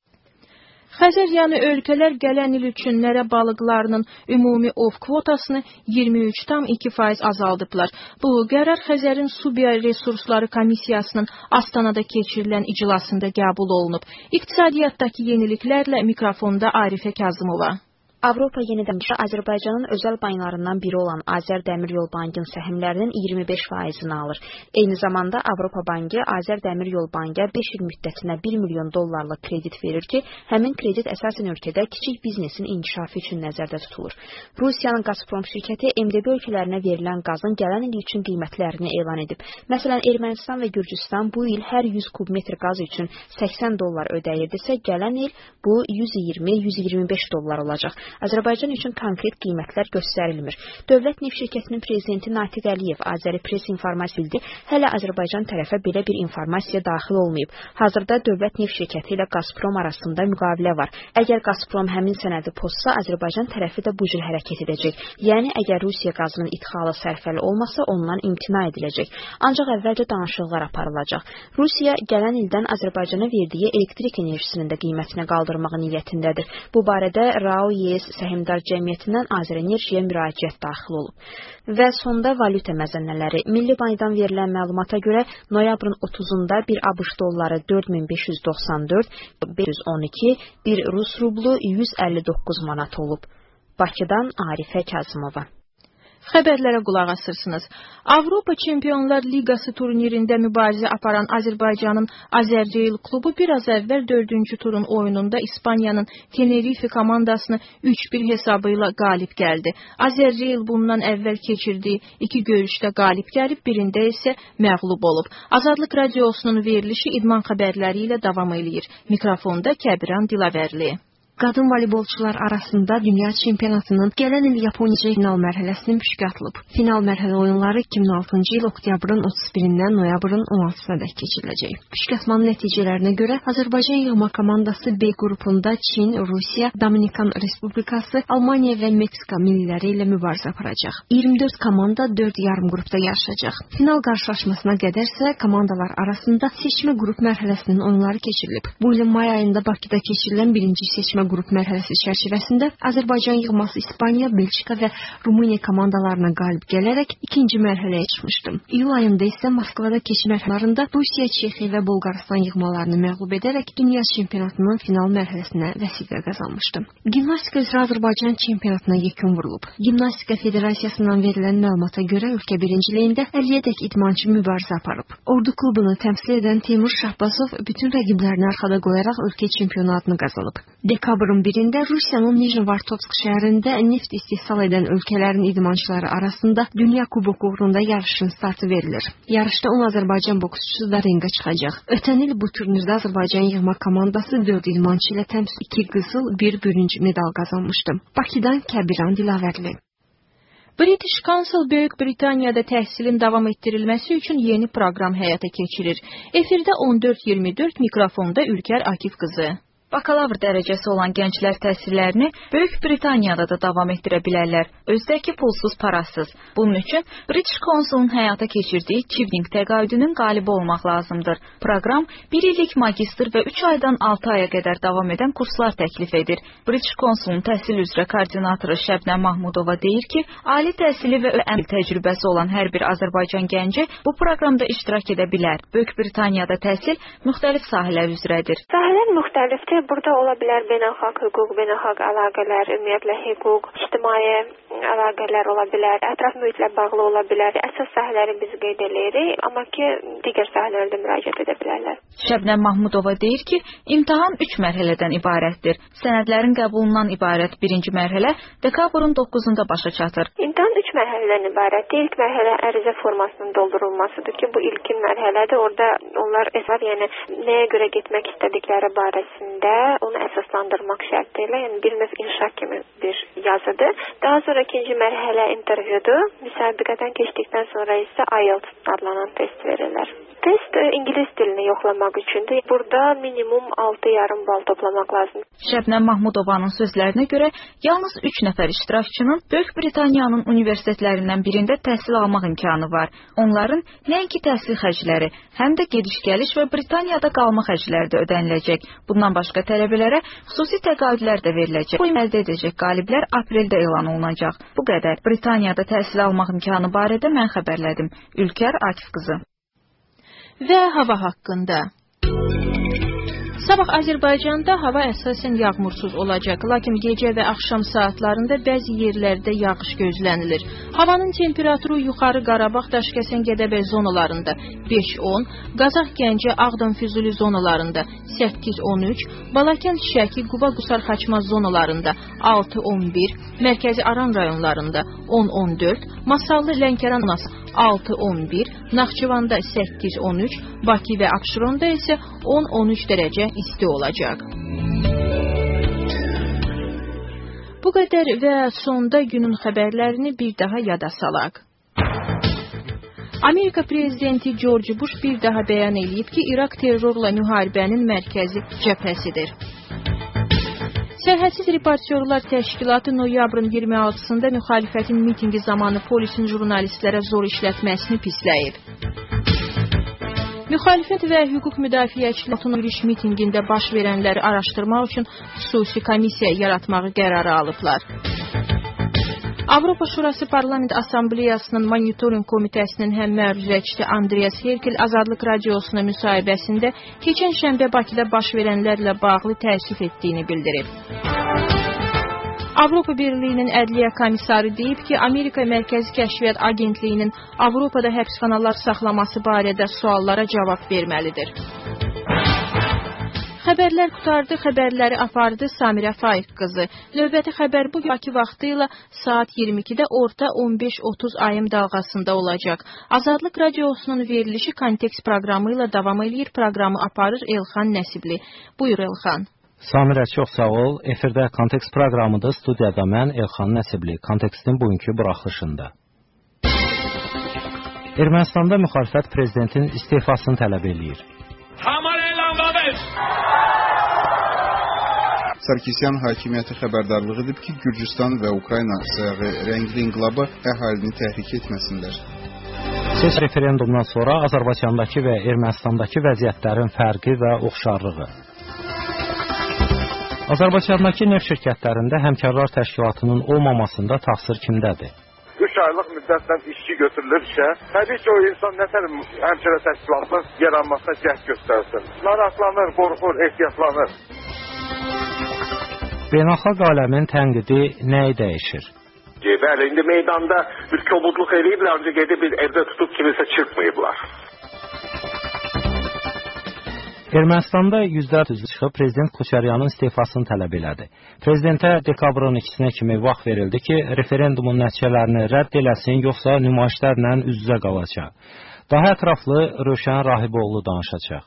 Xəzəryanı ölkələr gələn il üçün nərə balıqlarının ümumi ov kvotasını iyirmi üç tam iki faiz azaldıblar. Bu qərar Xəzərin Su Bioresursları Komissiyasının Astanada keçirilən iclasında qəbul olunub. İqtisadiyyatdakı yeniliklərlə mikrofonda Arifə Kazımova. Avropa yenidən Azərbaycanın özəl banklarından biri olan Azər Dəmir Yol Bankının səhmlərinin iyirmi beş faizini alır. Eyni zamanda Avropa Bankı Azər Dəmir Yol Bank'a beş il müddətinə bir milyon dollarlıq kredit verir ki, həmin kredit əsasən ölkədə kiçik biznesin inkişafı üçün nəzərdə tutulur. Rusiyanın Gazprom şirkəti M D B ölkələrinə verilən qazın gələn il üçün qiymətlərini elan edib. Məsələn, Ermənistan və Gürcüstan bu il hər yüz kubmetr qaz üçün səksən dollar ödəyirdisə, gələn il bu yüz iyirmi yüz iyirmi beş dollar olacaq. Azərbaycan üçün konkret qiymətlər göstərilmir. Dövlət Neft şirkətinin prezidenti Natiq Əliyev Azəri Press informasiya bildi. Hələ Azərbaycan tərəfə belə bir informasiya daxil olmayıb. Hazırda Dövlət Neft şirkəti ilə Gazprom arasında müqavilə var. Əgər Gazprom həmin sənədi pozsa, Azərbaycan tərəfi də bu cür hərəkət edəcək. Yəni, əgər Rusiya qazının idxalı sərfəli olmasa, ondan imtina ediləcək. Ancaq əvvəlcə danışıqlar aparılacaq. Rusiya gələn ildən Azərbaycana verdiyi elektrik enerjisinin də qiymətini qaldırmağı niyyətindədir. Bu barədə RAO Y S Səhmdar Cəmiyyətindən Azərenerjiyə müraciət daxil olub. Və sonda valyuta məzənnələri. Milli Bankdan verilən məlumata görə noyabrın otuzunda bir ABŞ dolları dörd min beş yüz doxsan dörd, beş yüz on iki, bir Rus rublu yüz əlli doqquz manat olub. Bakıdan Arifə Kazımova. Xəbərlərə qulaq asırsınız. Avropa Çempionlar Liqası turnirində mübarizə aparan Azərbaycanın Azərreil klubu bir az əvvəl dördüncü turun oyununda İspaniyanın Tenerife komandasını üç bir hesabı ilə qalib gəldi. Azərreil bundan əvvəl keçirdiyi iki görüşdə qalib gəlib, birində isə məğlub olub. Azadlıq Radiosunun verilişi idman xəbərləri ilə davam edir. Mikrofonda Kəbiran Dilavərli. Qadın voleybolçular arasında dünya çempionatının gələn il Yaponiya final mərhələsinin püşkü atılıb. Final mərhələ oyunları iki min altıncı il oktyabrın otuz birindən noyabrın on altısına dək keçiriləcək. Püşkü atmanın nəticələrinə görə Azərbaycan yığma komandası B qrupunda Çin, Rusiya, Dominikan Respublikası, Almaniya və Meksika milliləri ilə mübarizə aparacaq. iyirmi dörd komanda dörd yarım qrupda yarışacaq. Final qarşılaşmasına qədərsə komandalar arasında seçmə qrup mərhələsinin oyunları keçirilib. Bu ilin may ayında Bakıda keçirilən birinci seçmə qrup mərhələsi çərçivəsində Azərbaycan yığması İspaniya, Belçika və Rumıniya komandalarına qalib gələrək ikinci mərhələyə çıxmışdı. İyul ayında isə Moskvada keçirilən mərhələlərində Rusiya, Çexiya və Bolqarıstan yığmalarını məğlub edərək dünya çempionatının final mərhələsinə vəsiqə qazanmışdı. Gimnastika üzrə Azərbaycan çempionatına yekun vurulub. Gimnastika Federasiyasından verilən məlumata görə ölkə birinciliyində əlliyyədək idmançı mübarizə aparıb. Ordu klubunu təmsil edən Teymur Şahbazov bütün rəqiblərini arxada qoyaraq ölkə çempionatını qazanıb. Dekabrın birində Rusiyanın Nijnovartovsk şəhərində neft istehsal edən ölkələrin idmançıları arasında Dünya Kuboku uğrunda yarışın startı verilir. Yarışda on Azərbaycan boksçusu da ringə çıxacaq. Ötən il bu turnirdə Azərbaycan yığma komandası dörd idmançı ilə təmsil iki qızıl, bir bürünc medal qazanmışdı. Bakıdan Kəbiran Dilavərli. British Council Böyük Britaniyada təhsilin davam etdirilməsi üçün yeni proqram həyata keçirir. Efirdə on dörd iyirmi dörd mikrofonda Ülker Akif qızı. Bakalavr dərəcəsi olan gənclər təhsillərini Böyük Britaniyada da davam etdirə bilərlər, özdəki pulsuz parasız. Bunun üçün British Council'ın həyata keçirdiyi Chivning təqaüdünün qalibi olmaq lazımdır. Proqram bir illik magistr və üç aydan altı aya qədər davam edən kurslar təklif edir. British Council'ın təhsil üzrə koordinatoru Şəbnəm Mahmudova deyir ki, ali təhsili və əməl təcrübəsi olan hər bir Azərbaycan gənci bu proqramda iştirak edə bilər. Böyük Britaniyada təhsil müxtəlif sahələr üzrədir. Sahələr müxtəlifdir. Burada ola bilər beynəlxalq hüquq, beynəlxalq əlaqələr, ümumiyyətlə hüquq, ictimai əlaqələr ola bilər, ətraf mühitlə bağlı ola bilər. Əsas sahələri biz qeyd edirik, amma ki, digər sahələrə də müraciət edə bilərlər. Şəbnəm Mahmudova deyir ki, imtahan üç mərhələdən ibarətdir. Sənədlərin qəbulundan ibarət birinci mərhələ dekabrın doqquzunda başa çatır. İmtahan üç mərhələdən ibarətdir. İlk mərhələ ərizə formasının doldurulmasıdır ki, bu ilkin mərhələdir. Orada onlar əsas, yəni nəyə görə getmək istədikləri barəsində onu əsaslandırmaq şərtilə, yəni bir növ inşa kimi bir yazıdır. Daha sonra ikinci mərhələ intervyudur. Müsabiqədən keçdikdən sonra isə I E L T S adlanan test verirlər. Test ingilis dilini yoxlamaq üçündür. Burada minimum altı yarım bal toplamaq lazımdır. Şəbnəm Mahmudovanın sözlərinə görə yalnız üç nəfər iştirakçının Böyük Britaniyanın universitetlərindən birində təhsil almaq imkanı var. Onların nəinki təhsil xərcləri, həm də gediş-gəliş və Britaniyada qalma xərcləri də ödəniləcək. Bundan başqa tələbələrə xüsusi təqaüdlər də veriləcək. Bu əldə edəcək qaliblər apreldə elan olunacaq. Bu qədər. Britaniyada təhsil almaq imkanı barədə mən xəbərlədim. Ülker Akif qızı. Və hava haqqında. Sabah Azərbaycanda hava əsasən yağmursuz olacaq, lakin gecə və axşam saatlarında bəzi yerlərdə yağış gözlənilir. Havanın temperaturu yuxarı Qarabağ, Daşkəsən, Gədəbəy zonalarında beş on, Qazax, Gəncə, Ağdam, Füzuli zonalarında səkkiz on üç, Balakənd, Şəki, Quba, Qusar, Xaçmaz zonalarında altı on bir, Mərkəzi Aran rayonlarında on on dörd, Masallı, Lənkəran altı on bir, Naxçıvanda səkkiz on üç, Bakı və Abşeronda isə on on üç dərəcə isti olacaq. Bu qədər və sonda günün xəbərlərini bir daha yada salaq. Amerika prezidenti George Bush bir daha bəyan edib ki, İraq terrorla müharibənin mərkəzi cəbhəsidir. Sərhədsiz Reportyorlar Təşkilatı noyabrın iyirmi altısında müxalifətin mitingi zamanı polisin jurnalistlərə zor işlətməsini pisləyib. Müxalifət və hüquq müdafiəçilərin yürüyüş mitingində baş verənləri araşdırmaq üçün xüsusi komissiya yaratmağı qərarı alıblar. Avropa Şurası Parlament Assambleyasının Monitoring Komitəsinin həm məruzəçisi Andreas Herkel Azadlıq Radiosuna müsahibəsində keçən şənbə Bakıda baş verənlərlə bağlı təəssüf etdiyini bildirib. Avropa Birliyinin Ədliyyə Komissarı deyib ki, Amerika Mərkəzi Kəşfiyyat Agentliyinin Avropada həbsxanalar saxlaması barədə suallara cavab verməlidir. Xəbərlər qutardı, xəbərləri apardı Samirə Faiq qızı. Növbəti xəbər bu Bakı vaxtı ilə saat iyirmi ikidə orta on beş otuz A M dalğasında olacaq. Azadlıq Radiosunun verilişi Kontekst proqramı ilə davam edir. Proqramı aparır Elxan Nəsibli. Buyur Elxan. Samirə, çox sağ ol. Efirdə Kontekst proqramıdır. Studiyada mən Elxan Nəsibli. Kontekstin bugünkü buraxılışında. Ermənistanda müxalifət prezidentin istifasını tələb eləyir. Sarkisyan hakimiyyəti xəbərdarlıq edib ki, Gürcüstan və Ukrayna sayağı rəngli inqilabı əhalini təhrik etməsinlər. Seç referendumdan sonra Azərbaycandakı və Ermənistandakı vəziyyətlərin fərqi və oxşarlığı. Azərbaycandakı neft şirkətlərində həmkarlar təşkilatının olmamasında təqsir kimdədir? üç aylıq müddətdən işçi götürülür işə. Təbii ki, o insan nətər həmkarlar təşkilatının yaranmasına cəhd göstərsin. Narahatlanır, qorxur, ehtiyatlanır. Beynəlxalq aləmin tənqidi nəyi dəyişir? Bəli, indi meydanda bir kobudluq eləyiblər, ancaq gedib bir evdə tutub kimisə çırpmayıblar. Ermənistanda yüzlərlə çıxıb prezident Koçaryanın istifasını tələb elədi. Prezidentə dekabrın ikisinə kimi vaxt verildi ki, referendumun nəticələrini rədd eləsin, yoxsa nümayişlərlə üz-üzə qalacaq. Daha ətraflı Rövşən Rahiboğlu danışacaq.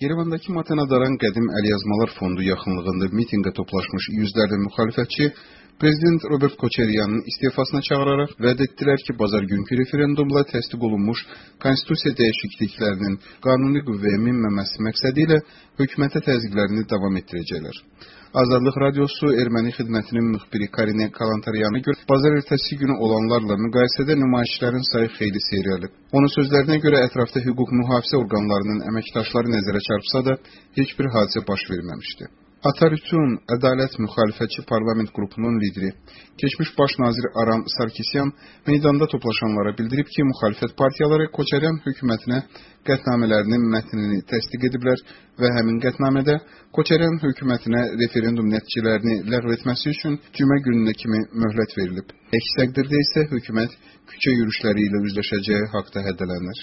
Yerevandakı Matenadaran Qədim Əlyazmalar Fondu yaxınlığında mitinqə toplaşmış yüzlərlə müxalifətçi Prezident Robert Koçaryanın istifasına çağıraraq vəd etdilər ki, bazar günkü referendumla təsdiq olunmuş konstitusiya dəyişikliklərinin qanuni qüvvəyə minməməsi məqsədi ilə hökumətə təzyiqlərini davam etdirəcəklər. Azadlıq Radiosu erməni xidmətinin müxbiri Karine Kalantaryana görə bazar ertəsi günü olanlarla müqayisədə nümayişlərin sayı xeyli seyrəlib. Onun sözlərinə görə ətrafda hüquq mühafizə orqanlarının əməkdaşları nəzərə çarpsa da heç bir hadisə baş verməmişdi. Atatürk'ün Ədalət müxalifətçi parlament qrupunun lideri, keçmiş baş nazir Aram Sarkisyan meydanda toplaşanlara bildirib ki, müxalifət partiyaları Koçaryan hökumətinə qətnamələrinin mətnini təsdiq ediblər və həmin qətnamədə Koçaryan hökumətinə referendum nəticələrini ləğv etməsi üçün cümə gününə kimi möhlət verilib. Əks təqdirdə isə hökumət küçə yürüşləri ilə üzləşəcəyi haqda hədələnir.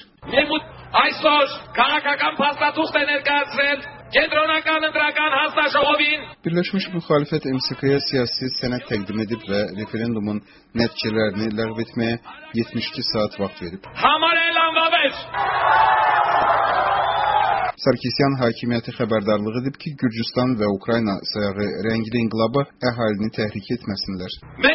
Birləşmiş müxalifət M S K-ya siyasi sənəd təqdim edib və referendumun nəticələrini ləğv etməyə yetmiş iki saat vaxt verib. Sarkisyan hakimiyyəti xəbərdarlıq edib ki, Gürcüstan və Ukrayna sayağı rəngli inqilabı əhalini təhrik etməsinlər.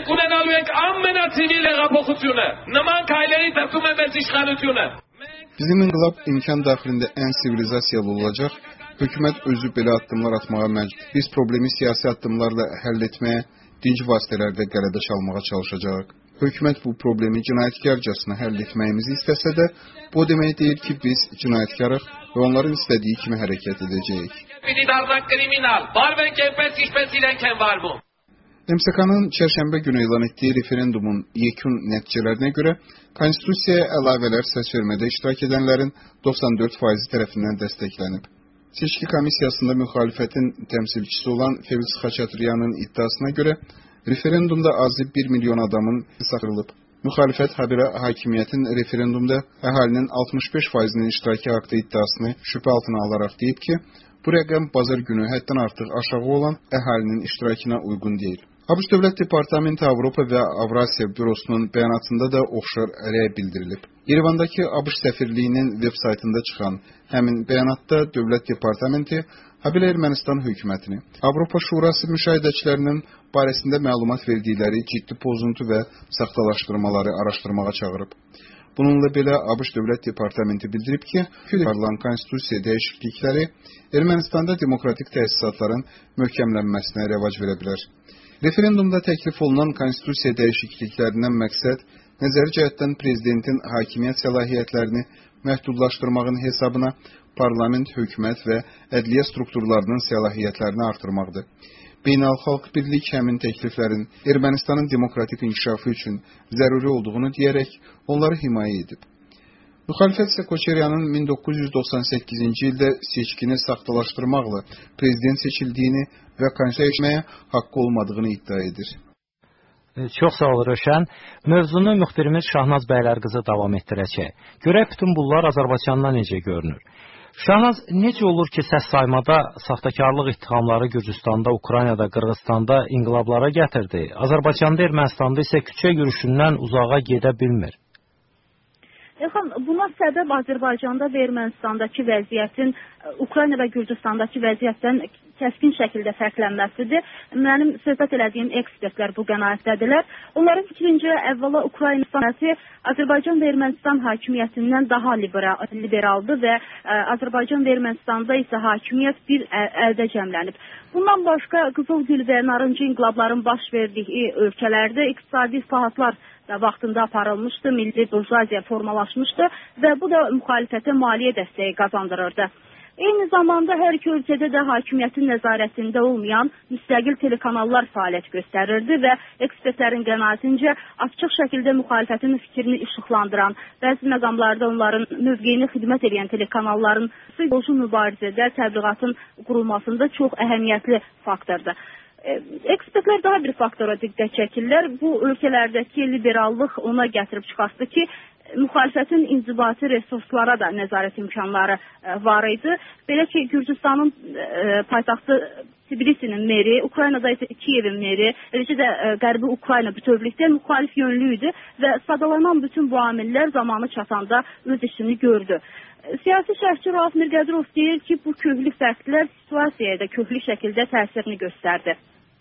Bizim inqilab imkan daxilində ən sivilizasiyalı olacaq. Hökumət özü belə addımlar atmağa məcbur. Biz problemi siyasi addımlarla həll etməyə, dinc vasitələrdə qələbə çalmağa çalışacağıq. Hökumət bu problemi cinayətkarcasına həll etməyimizi istəsə də, bu demək deyil ki, biz cinayətkarıq və onların istədiyi kimi hərəkət edəcəyik. M S K-nın çərşənbə günü elan etdiyi referendumun yekun nəticələrinə görə konstitusiyaya əlavələr səs vermədə iştirak edənlərin doxsan dörd faizi tərəfindən dəstəklənib. Seçki komissiyasında müxalifətin təmsilçisi olan Fevzi Xaçatryanın iddiasına görə referendumda azı bir milyon adamın saxlanılıb. Müxalifət habelə hakimiyyətin referendumda əhalinin altmış beş faizinin iştirakı haqda iddiasını şübhə altına alaraq deyib ki, bu rəqəm bazar günü həddən artıq aşağı olan əhalinin iştirakına uyğun deyil. ABŞ Dövlət Departamenti Avropa və Avrasiya Bürosunun bəyanatında da oxşar rəy bildirilib. Yerevandakı ABŞ səfirliyinin veb saytında çıxan həmin bəyanatda Dövlət Departamenti habelə Ermənistan hökumətini, Avropa Şurası müşahidəçilərinin barəsində məlumat verdikləri ciddi pozuntu və saxtalaşdırmaları araşdırmağa çağırıb. Bununla belə ABŞ Dövlət Departamenti bildirib ki, aparılan konstitusiya dəyişiklikləri Ermənistanda demokratik təsisatların möhkəmlənməsinə rəvac verə bilər. Referendumda təklif olunan konstitusiya dəyişikliklərindən məqsəd nəzəri cəhətdən prezidentin hakimiyyət səlahiyyətlərini məhdudlaşdırmağın hesabına parlament, hökumət və ədliyyə strukturlarının səlahiyyətlərini artırmaqdır. Beynəlxalq birlik həmin təkliflərin Ermənistanın demokratik inkişafı üçün zəruri olduğunu deyərək onları himayə edib. Müxalifət isə Koçaryanın min doqquz yüz doxsan səkkizinci ildə seçkini saxtalaşdırmaqla prezident seçildiyini və konstitusiya haqqı olmadığını iddia edir. Çox sağ ol Röşən. Mövzunu müxbirimiz Şahnaz Bəylərqızı davam etdirəcək. Görək bütün bunlar Azərbaycanda necə görünür. Şahnaz, necə olur ki, səs saymada saxtakarlıq ittihamları Gürcüstanda, Ukraynada, Qırğızstanda inqilablara gətirdi. Azərbaycanda, Ermənistanda isə küçə yürüşündən uzağa gedə bilmir. Elxan, buna səbəb Azərbaycanda və Ermənistandakı vəziyyətin Ukrayna və Gürcüstandakı vəziyyətdən kəskin şəkildə fərqlənməsidir. Mənim söhbət elədiyim ekspertlər bu qənaətdədirlər. Onların fikrincə əvvəla Ukrayna hökuməti Azərbaycan və Ermənistan hakimiyyətindən daha liberal, liberaldır və ə, Azərbaycan və Ermənistanda isə hakimiyyət bir əldə cəmlənib. Bundan başqa Qızılgül və Narıncı inqilabların baş verdiyi ölkələrdə iqtisadi islahatlar da vaxtında aparılmışdı, milli burjuaziya formalaşmışdı və bu da müxalifətə maliyyə dəstəyi qazandırırdı. Eyni zamanda hər iki ölkədə də hakimiyyətin nəzarətində olmayan müstəqil telekanallar fəaliyyət göstərirdi və ekspertlərin qənaətincə açıq şəkildə müxalifətin fikrini işıqlandıran, bəzi məqamlarda onların mövqeyini xidmət edən telekanalların siyasi mübarizədə təbliğatın qurulmasında çox əhəmiyyətli faktordur. Ekspertlər daha bir faktora diqqət çəkirlər. Bu ölkələrdəki liberallıq ona gətirib çıxartdı ki, müxalifətin inzibati resurslara da nəzarət imkanları var idi. Belə ki, Gürcüstanın paytaxtı Tbilisinin meri, Ukraynada isə Kiyevin meri, eləcə də Qərbi Ukrayna bütövlükdə müxalif yönlü idi və sadalanan bütün bu amillər zamanı çatanda öz işini gördü. Siyasi şərhçi Rauf Mirqədirov deyir ki, bu köklü fəktlər situasiyaya da köklü şəkildə təsirini göstərdi.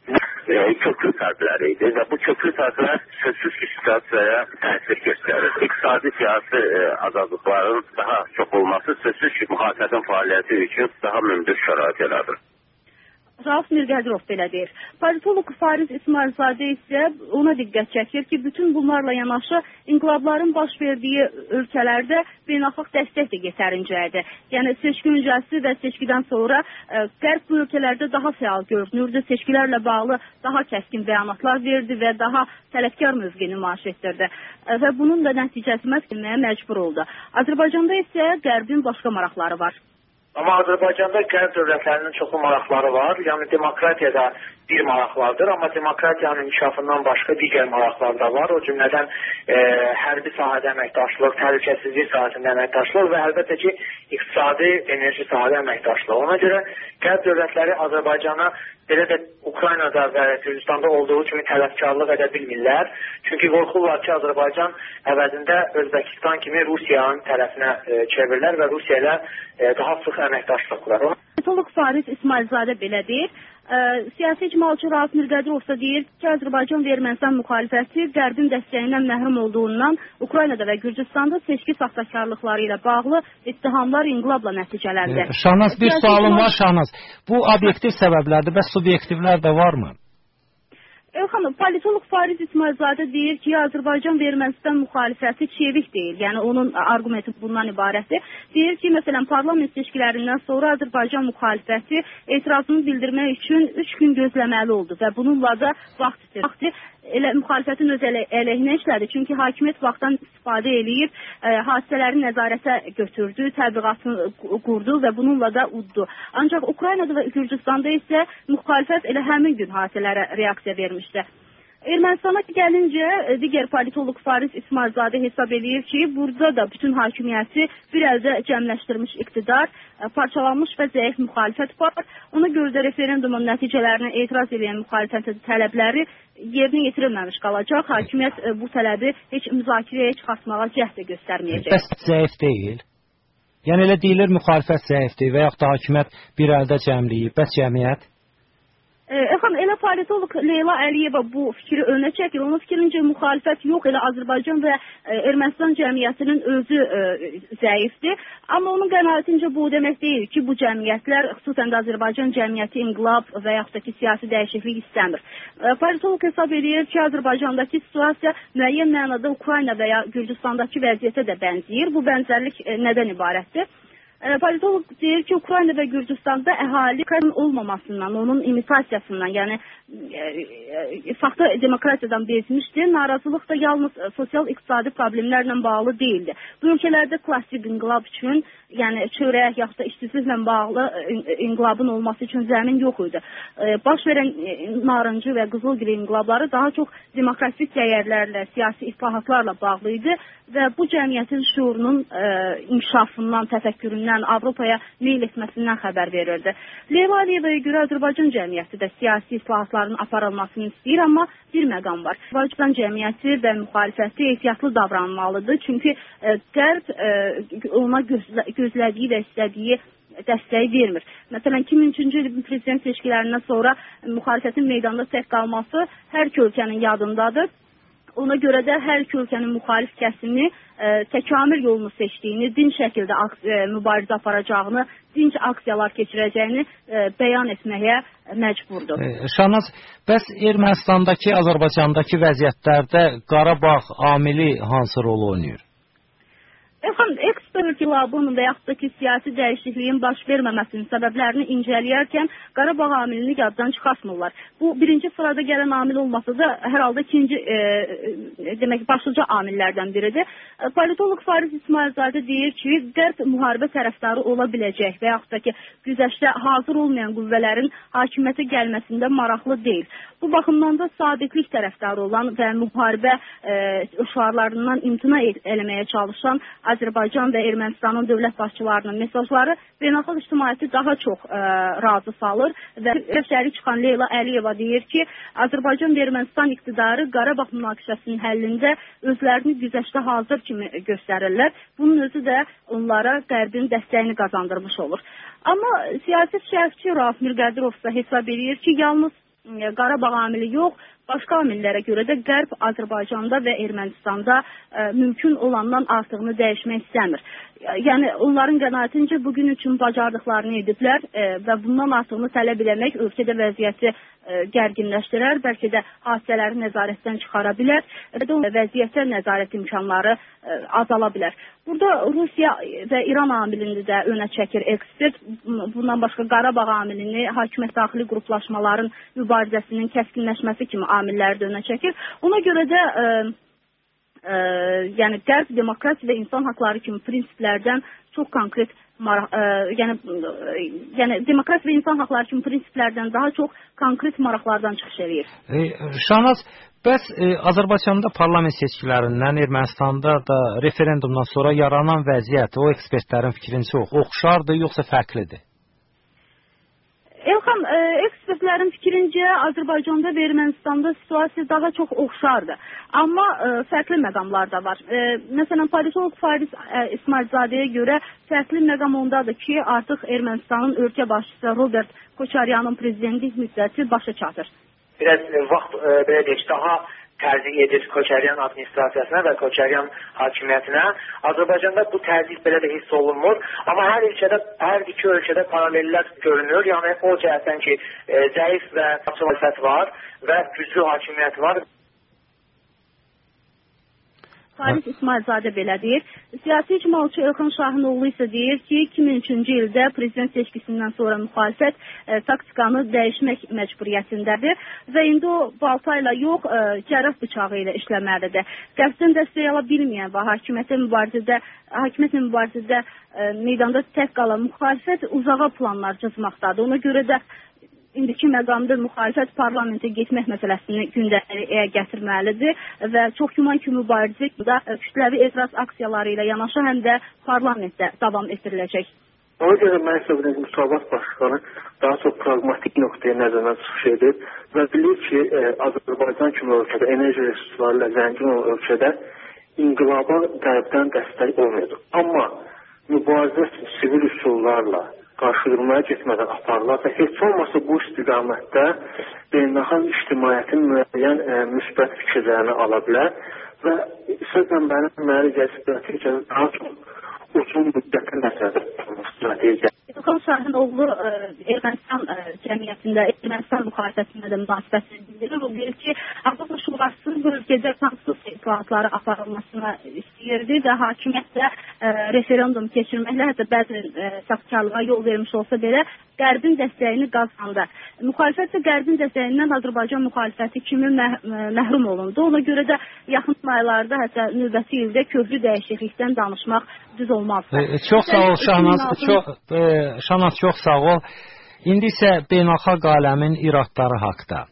köklü fərqləriydi və bu köklü fərqlər sözsüz ki, situasiyaya təsir göstərir. İqtisadi siyasi azadlıqların daha çox olması sözsüz ki, müxalifətin fəaliyyəti üçün daha mümkün şərait yaradır. Rauf Mirqədirov belə deyir. Politolog Fariz İsmailzadə isə ona diqqət çəkir ki, bütün bunlarla yanaşı inqilabların baş verdiyi ölkələrdə beynəlxalq dəstək də yetərincədir. Yəni seçki öncəsi və seçkidən sonra ə, Qərb bu ölkələrdə daha fəal görünürdü, seçkilərlə bağlı daha kəskin bəyanatlar verdi və daha tələbkar mövqe nümayiş etdirdi. Ə, və bunun da nəticəsi məhkəməyə məcbur oldu. Azərbaycanda isə Qərbin başqa maraqları var. Amma Azərbaycanda qərb dövlətlərinin çoxlu maraqları var. Yəni demokratiyada bir maraq vardır, amma demokratiyanın inkişafından başqa digər maraqlar da var. O cümlədən e, hərbi sahədə əməkdaşlıq, təhlükəsizlik sahəsində əməkdaşlıq və əlbəttə ki, iqtisadi, enerji sahədə əməkdaşlıq. Ona görə qərb dövlətləri Azərbaycana belə də Ukraynada və Gürcüstanda olduğu kimi tələbkarlıq edə bilmirlər. Çünki qorxurlar ki, Azərbaycan əvəzində Özbəkistan kimi Rusiyanın tərəfinə e, çevirilər və Rusiya ilə e, daha sıx əməkdaşlıq kurar. Politolog Fariz İsmailzadə belə deyir. Ə, siyasi icmalçı Rauf Mirqədirov da deyir ki, Azərbaycan və Ermənistan müxalifəti Qərbin dəstəyindən məhrum olduğundan Ukraynada və Gürcüstanda seçki saxtakarlıqları ilə bağlı ittihamlar inqilabla nəticələndi. Şahnaz, bir sualım var Şahnaz. Bu obyektiv səbəblərdir və subyektivlər də varmı? Xanım, politolog Fariz İsmailzadə deyir ki, Azərbaycan və Ermənistan müxalifəti çevik deyil. Yəni onun arqumenti bundan ibarətdir. Deyir ki, məsələn, parlament seçkilərindən sonra Azərbaycan müxalifəti etirazını bildirmək üçün üç gün gözləməli oldu və bununla da vaxt itirdi. Elə müxalifətin öz əleyhinə işlədi. Çünki hakimiyyət vaxtdan istifadə eləyib, ə, hadisələri nəzarətə götürdü, təbliğatını qurdu və bununla da uddu. Ancaq Ukraynada və Gürcüstanda isə müxalifət elə həmin gün hadisələrə reaksiya vermişdi. Ermənistana gəlincə, digər politolog Fariz İsmailzadə hesab edir ki, burada da bütün hakimiyyəti bir əldə cəmləşdirmiş iqtidar, parçalanmış və zəif müxalifət var. Ona görə də referendumun nəticələrinə etiraz edən müxalifətin tələbləri yerinə yetirilməmiş qalacaq. Hakimiyyət bu tələbi heç müzakirəyə çıxartmağa cəhd də göstərməyəcək. Bəs zəif deyil. Yəni elə deyilir müxalifət zəifdir və yaxud da hakimiyyət bir əldə cəmləyib. Bəs cəmiyyət? Efendim, elə politolog Leyla Əliyeva bu fikri önə çəkir. Onun fikrincə müxalifət yox, elə Azərbaycan və Ermənistan cəmiyyətinin özü ə, zəifdir. Amma onun qənaətincə bu demək deyil ki, bu cəmiyyətlər, xüsusən də Azərbaycan cəmiyyəti inqilab və yaxud da ki, siyasi dəyişiklik istəmir. Politolog hesab edir ki, Azərbaycandakı situasiya müəyyən mənada Ukrayna və ya Gürcüstandakı vəziyyətə də bənzəyir. Bu bənzərlik nədən ibarətdir? Politolog deyir ki, Ukrayna və Gürcüstanda əhali olmamasından, onun imitasiyasından, yəni e, saxta demokratiyadan bezmişdir. Narazılıq da yalnız sosial-iqtisadi problemlərlə bağlı deyildi. Bu ölkələrdə klassik inqilab üçün, yəni çörək yaxud da işsizliklə bağlı inqilabın olması üçün zəmin yox idi. E, baş verən narıncı və qızılgil inqilabları daha çox demokratik dəyərlərlə, siyasi islahatlarla bağlı idi və bu cəmiyyətin şuurunun e, inkişafından, təfəkküründən, Avropaya meyl etməsindən xəbər verirdi. Leyla Əliyevaya görə Azərbaycan cəmiyyəti də siyasi islahatların aparılmasını istəyir, amma bir məqam var. Azərbaycan cəmiyyəti və müxalifəti ehtiyatlı davranmalıdır, çünki e, Qərb e, ona gözlə, gözlədiyi və istədiyi dəstəyi vermir. Məsələn, iki min üçüncü il prezident seçkilərindən sonra müxalifətin meydanda tək qalması hər iki ölkənin yadındadır. Ona görə də hər iki ölkənin müxalif kəsimi e, təkamül yolunu seçdiyini, dinc şəkildə e, mübarizə aparacağını, dinc aksiyalar keçirəcəyini e, bəyan etməyə məcburdur. E, Şahnaz, bəs Ermənistandakı, Azərbaycandakı vəziyyətlərdə Qarabağ amili hansı rol oynayır? Efendim, ekspert inkilabın və yaxud da ki, siyasi dəyişikliyin baş verməməsinin səbəblərini incələyərkən Qarabağ amilini yaddan çıxartmırlar. Bu birinci sırada gələn amil olmasa da hər halda ikinci e, e, demək başlıca amillərdən biridir. E, politolog Fariz İsmailzadə deyir ki, Qərb müharibə tərəfdarı ola biləcək və yaxud da ki, güzəştə hazır olmayan qüvvələrin hakimiyyətə gəlməsində maraqlı deyil. Bu baxımdan da sabitlik tərəfdarı olan və müharibə e, şüarlarından imtina eləməyə çalışan Azərbaycan və Ermənistanın dövlət başçılarının mesajları beynəlxalq ictimaiyyəti daha çox ə, razı salır və şərik çıxan Leyla Əliyeva deyir ki, Azərbaycan və Ermənistan iqtidarı Qarabağ münaqişəsinin həllində özlərini güzəştə hazır kimi göstərirlər. Bunun özü də onlara Qərbin dəstəyini qazandırmış olur. Amma siyasi şərhçi Rauf Mirqədirov da hesab edir ki, yalnız Qarabağ amili yox, başqa amillərə görə də Qərb Azərbaycanda və Ermənistanda ə, mümkün olandan artığını dəyişmək istəmir. Yəni onların qənaətincə bugün üçün bacardıqlarını ediblər ə, və bundan artığını tələb etmək ölkədə vəziyyəti ə, gərginləşdirər, bəlkə də hadisələri nəzarətdən çıxara bilər və də vəziyyətə nəzarət imkanları ə, azala bilər. Burada Rusiya və İran amilini də önə çəkir ekspert. Bundan başqa Qarabağ amilini hakimiyyət daxili qruplaşmaların mübarizəsinin kəskinləşməsi kimi amilləri də önə çəkir. Ona görə də ə, ə, yəni Qərb demokratiya və insan haqları kimi prinsiplərdən çox konkret maraq, ə, yəni, ə, yəni demokratiya və insan haqları kimi prinsiplərdən daha çox konkret maraqlardan çıxış edir. E, Şahnaz, bəs e, Azərbaycanda parlament seçkilərindən, Ermənistanda da referendumdan sonra yaranan vəziyyət o ekspertlərin fikrincə oxşardır yoxsa fərqlidir? Elxan, e, ekspertlərin fikrincə Azərbaycanda və Ermənistanda situasiya daha çox oxşardır. Amma e, fərqli məqamlar da var. E, məsələn, politolog Fariz e, İsmailzadəyə görə fərqli məqam ondadır ki, artıq Ermənistanın ölkə başçısı Robert Koçaryanın prezidentlik müddəti başa çatır. Biraz vaxt e, belə deyək, daha təzyiq edir Koçaryan administrasiyasına və Koçaryan hakimiyyətinə. Azərbaycanda bu təzyiq belə də hiss olunmur. Amma hər ölkədə, hər iki ölkədə paralellər görünür. Yəni o cəhətdən ki, e, zəif və açıq var və güclü hakimiyyət var. Fariz İsmailzadə belə deyir. Siyasi icmalçı Elxan Şahinoğlu isə deyir ki, iki min üçüncü ildə prezident seçkisindən sonra müxalifət e, taktikanı dəyişmək məcburiyyətindədir və indi o balta ilə yox, e, cərrah bıçağı ilə işləməlidir. Qəsdən dəstək ala bilməyən və hakimiyyətə mübarizədə, hakimiyyətlə mübarizədə e, meydanda tək qalan müxalifət uzağa planlar cızmaqdadır. Ona görə də indiki məqamda müxalifət parlamentə getmək məsələsini gündəliyə gətirməlidir və çox güman ki, mübarizə da kütləvi etiraz aksiyaları ilə yanaşı həm də parlamentdə davam etdiriləcək. Ona görə mən söyləyəcəm, Müsavat Başqanı daha çox pragmatik nöqtəyə nəzərdən çıxış edir və bilir ki, e, Azərbaycan kimi ölkədə, enerji resursları ilə zəngin olan ölkədə inqilaba qərbdən dəstək olmuyordu. Amma mübarizə sivil üsullarla qarşıdurmaya getmədən aparılarsa, heç olmasa bu istiqamətdə beynəlxalq ictimaiyyətin müəyyən e, müsbət fikirlərini ala bilər və sözlə mənim mənə strategiyanı daha çox uzun müddətə nəzərdə tutulmuş strategiya. Elxan Şahinoğlu Ermənistan cəmiyyətində, Ermənistan müxalifətində də münasibətini bildirir. O deyir ki, Avropa Şurası bölgədə konstitusiya islahatları aparılmasını istəyirdi və hakimiyyət də e, referendum keçirməklə hətta bəzi e, saxtalığa yol vermiş olsa belə Qərbin dəstəyini qazandı. Müxalifət də Qərbin dəstəyindən Azərbaycan müxalifəti kimi məh məhrum olundu. Ona görə də yaxın aylarda, hətta növbəti ildə köklü dəyişiklikdən danışmaq düz olmaz. E, çox sağ ol Şahnaz. Çox, e, Şahnaz çox sağ ol. İndi isə beynəlxalq aləmin iradları haqda.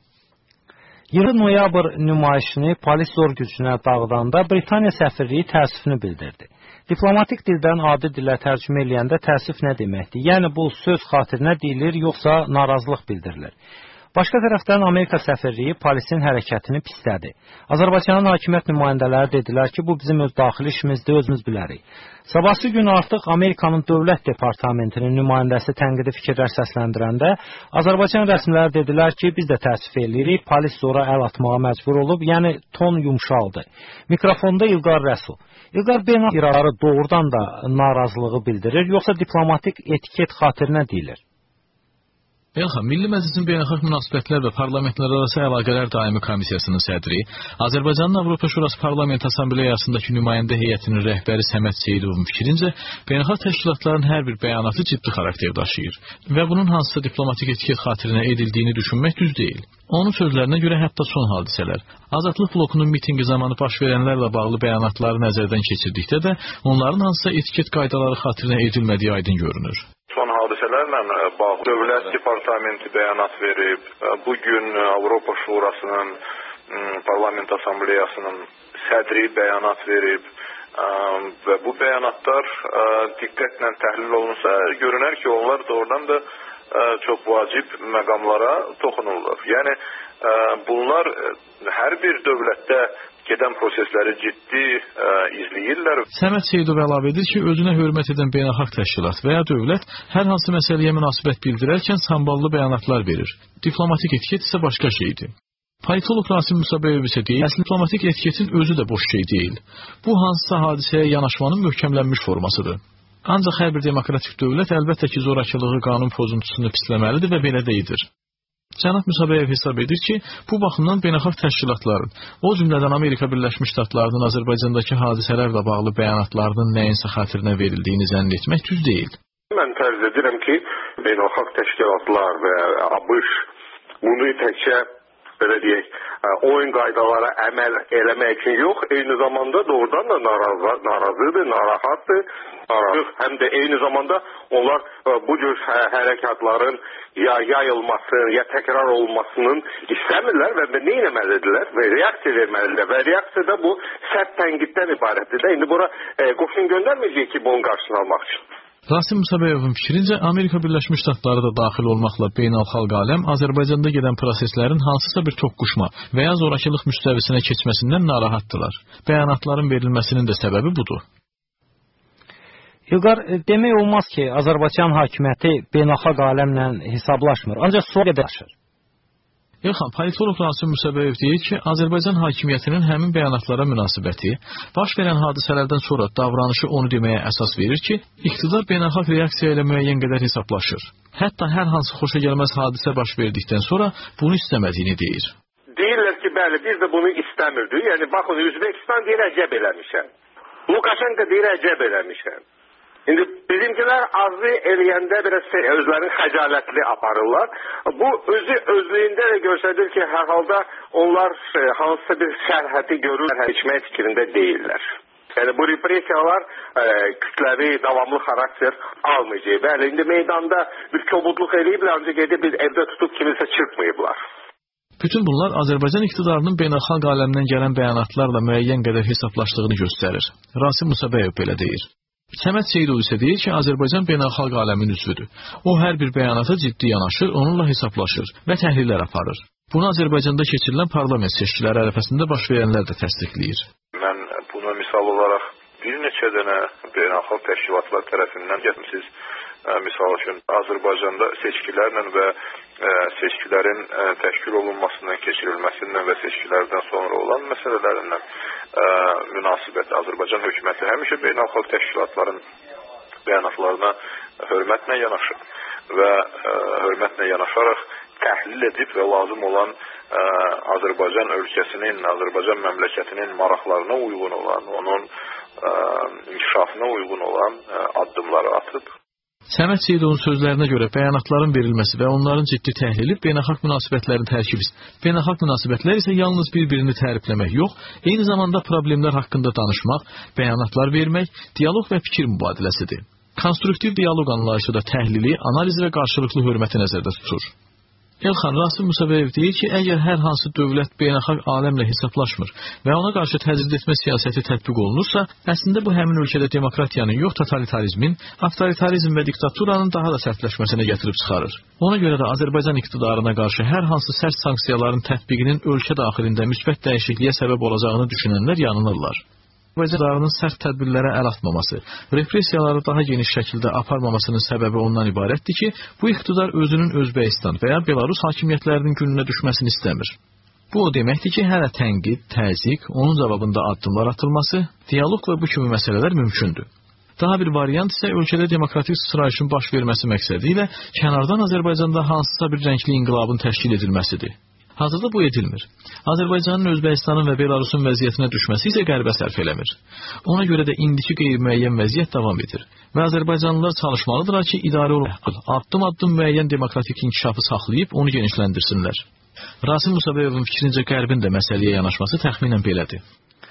yirmi noyabr nümayişini polis zor gücünə dağıdanda Britaniya səfirliyi təəssüfünü bildirdi. Diplomatik dildən adi dilə tərcümə eləyəndə təəssüf nə deməkdir? Yəni bu söz xatirinə deyilir, yoxsa narazılıq bildirilir? Başqa tərəfdən Amerika səfirliyi polisin hərəkətini pislədi. Azərbaycanın hakimiyyət nümayəndələri dedilər ki, bu bizim öz daxili işimizdir, özümüz bilərik. Sabahsı gün artıq Amerikanın Dövlət Departamentinin nümayəndəsi tənqidi fikirlər səsləndirəndə Azərbaycan rəsmiləri dedilər ki, biz də təəssüf eləyirik, polis zora əl atmağa məcbur olub, yəni ton yumşaldı. Mikrofonda İlqar Rəsul. İlqar, beynəlxalq iradları doğrudan da narazılığı bildirir, yoxsa diplomatik etiket xatirinə deyilir? Elxan, Milli Məclisin Beynəlxalq Münasibətlər və Parlamentlərarası Əlaqələr Daimi Komissiyasının sədri, Azərbaycanın Avropa Şurası Parlament Assambleyasındakı nümayəndə heyətinin rəhbəri Səməd Seyidovun fikrincə, beynəlxalq təşkilatların hər bir bəyanatı ciddi xarakter daşıyır və bunun hansısa diplomatik etiket xatirinə edildiyini düşünmək düz deyil. Onun sözlərinə görə hətta son hadisələr, Azadlıq blokunun mitinqi zamanı baş verənlərlə bağlı bəyanatları nəzərdən keçirdikdə də onların hansısa etiket qaydaları xatirinə edilmədiyi aydın görünür. Son hadisələrlə bağlı Dövlət Departamenti bəyanat verib, bugün Avropa Şurasının Parlament Assambleyasının sədri bəyanat verib və bu bəyanatlar diqqətlə təhlil olunsa, görünər ki, onlar doğrudan da çox vacib məqamlara toxunurlar. Yəni bunlar hər bir dövlətdə gedən prosesləri ciddi ə, izləyirlər. Səməd Seyidov əlavə edir ki, özünə hörmət edən beynəlxalq təşkilat və ya dövlət hər hansı məsələyə münasibət bildirərkən samballı bəyanatlar verir. Diplomatik etiket isə başqa şeydir. Politolog Rasim Musabeyev isə deyir, əslində diplomatik etiketin özü də boş şey deyil. Bu hansısa hadisəyə yanaşmanın möhkəmlənmiş formasıdır. Ancaq hər bir demokratik dövlət əlbəttə ki, zorakılığı, qanun pozuntusunu pisləməlidir və belə də edir. Cənab Musabeyev hesab edir ki, bu baxımdan beynəlxalq təşkilatların, o cümlədən Amerika Birləşmiş Ştatlarının Azərbaycandakı hadisələrlə bağlı bəyanatlarının nəyinsə xatirinə verildiyini zənn etmək düz deyil. Mən tərz edirəm ki, beynəlxalq təşkilatlar və ABŞ bunu təkcə belə deyək, oyun qaydalara əməl eləmək üçün yox, eyni zamanda doğrudan da narazı, narazıdır, narahatdır. Həm də eyni zamanda onlar bu cür hərəkatların ya yayılması, ya təkrar olmasının istəmirlər və nə etməlidirlər və reaksiya verməlidirlər və reaksiya da bu sərt tənqiddən ibarətdir. İndi bura e, qoşun göndərməyəcək ki, bunun qarşısını almaq üçün. Rasim Musabeyevin fikrincə, Amerika Birləşmiş Ştatları da daxil olmaqla beynəlxalq aləm Azərbaycanda gedən proseslərin hansısa bir toqquşma və ya zorakılıq müstəvisinə keçməsindən narahatdırlar. Bəyanatların verilməsinin də səbəbi budur. İlqar, demək olmaz ki, Azərbaycan hakimiyyəti beynəlxalq aləmlə hesablaşmır, ancaq sual edəşir. Elxan, politolog Rasim Musabeyev deyir ki, Azərbaycan hakimiyyətinin həmin bəyanatlara münasibəti, baş verən hadisələrdən sonra davranışı onu deməyə əsas verir ki, iqtidar beynəlxalq reaksiya ilə müəyyən qədər hesablaşır. Hətta hər hansı xoşagəlməz hadisə baş verdikdən sonra bunu istəmədiyini deyir. Deyirlər ki, bəli, biz də bunu istəmirdik. Yəni, baxın, Üzbekistan deyir, əcəb eləmişəm. Lukashenko deyir, əcəb eləmişəm. İndi bizimkilər arzu eləyəndə biraz özlərini xəcalətli aparırlar. Bu özü özlüyündə də göstərir ki, hər halda onlar hansısa bir sərhədi görür, içmək fikrində deyirlər. Yəni bu repressiyalar e, kütləvi, davamlı xarakter almayacaq. Bəli, indi meydanda bir kobudluq eləyiblər, ancaq edib bir evdə tutub kimisə çırpmayıblar. Bütün bunlar Azərbaycan iqtidarının beynəlxalq aləmdən gələn bəyanatlarla müəyyən qədər hesablaşdığını göstərir. Rasim Musabeyev belə deyir. Səməd Seyidov isə deyir ki, Azərbaycan beynəlxalq aləmin üzvüdür. O hər bir bəyanata ciddi yanaşır, onunla hesablaşır və təhlillər aparır. Bunu Azərbaycanda keçirilən parlament seçkiləri ərəfəsində baş verənlər də təsdiqləyir. Mən buna misal olaraq bir neçə dənə beynəlxalq təşkilatlar tərəfindən getmişsiniz. Misal üçün Azərbaycanda seçkilərlə və seçkilərin təşkil olunmasından, keçirilməsindən və seçkilərdən sonra olan məsələlərindən münasibət Azərbaycan hökuməti həmişə beynəlxalq təşkilatların bəyanatlarına hörmətlə yanaşır və hörmətlə yanaşaraq təhlil edib və lazım olan Azərbaycan ölkəsinin, Azərbaycan məmləkətinin maraqlarına uyğun olan, onun inkişafına uyğun olan addımları atıb. Səməd Seyidovun sözlərinə görə bəyanatların verilməsi və onların ciddi təhlili beynəlxalq münasibətlərin tərkibidir. Beynəlxalq münasibətlər isə yalnız bir-birini tərifləmək yox, eyni zamanda problemlər haqqında danışmaq, bəyanatlar vermək, dialoq və fikir mübadiləsidir. Konstruktiv dialoq anlayışı da təhlili, analiz və qarşılıqlı hörməti nəzərdə tutur. Elxan, Rasim Musabeyev deyir ki, əgər hər hansı dövlət beynəlxalq aləmlə hesablaşmır və ona qarşı təcrid etmə siyasəti tətbiq olunursa, əslində bu həmin ölkədə demokratiyanın yox, totalitarizmin, avtoritarizm və diktaturanın daha da sərtləşməsinə gətirib çıxarır. Ona görə də Azərbaycan iqtidarına qarşı hər hansı sərt sanksiyaların tətbiqinin ölkə daxilində müsbət dəyişikliyə səbəb olacağını düşünənlər yanılırlar. Azərbaycanın sərt tədbirlərə əl atmaması, repressiyaları daha geniş şəkildə aparmamasının səbəbi ondan ibarətdir ki, bu iqtidar özünün Özbəkistan və ya Belarus hakimiyyətlərinin gününə düşməsini istəmir. Bu o deməkdir ki, hələ tənqid, təzyiq, onun cavabında addımlar atılması, dialoq və bu kimi məsələlər mümkündür. Daha bir variant isə ölkədə demokratik sıçrayışın baş verməsi məqsədi ilə kənardan Azərbaycanda hansısa bir rəngli inqilabın təşkil edilməsidir. Hazırda bu edilmir. Azərbaycanın Özbəkistanın və Belarusun vəziyyətinə düşməsi isə qərbə sərf eləmir. Ona görə də indiki qeyri-müəyyən vəziyyət davam edir. Və Azərbaycanlılar çalışmalıdırlar ki, idarə olub, addım-addım müəyyən demokratik inkişafı saxlayıb onu genişləndirsinlər. Rasim Musabeyevin fikrincə qərbin də məsələyə yanaşması təxminən belədir.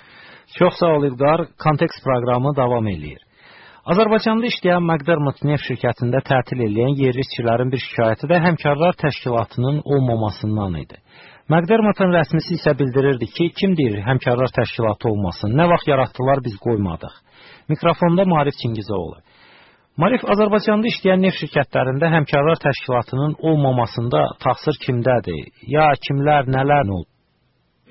Çox sağ ol İlqar, Kontekst proqramı davam eləyir. Azərbaycanda işləyən McDermott neft şirkətində tətil edən yerli işçilərin bir şikayəti də həmkarlar təşkilatının olmamasından idi. McDermott'un rəsmisi isə bildirirdi ki, kim deyir həmkarlar təşkilatı olmasın, nə vaxt yaratdılar biz qoymadıq. Mikrofonda Marif Çingizoğlu. Marif, Azərbaycanda işləyən neft şirkətlərində həmkarlar təşkilatının olmamasında təqsir kimdədir? Ya kimlər, nələr oldu?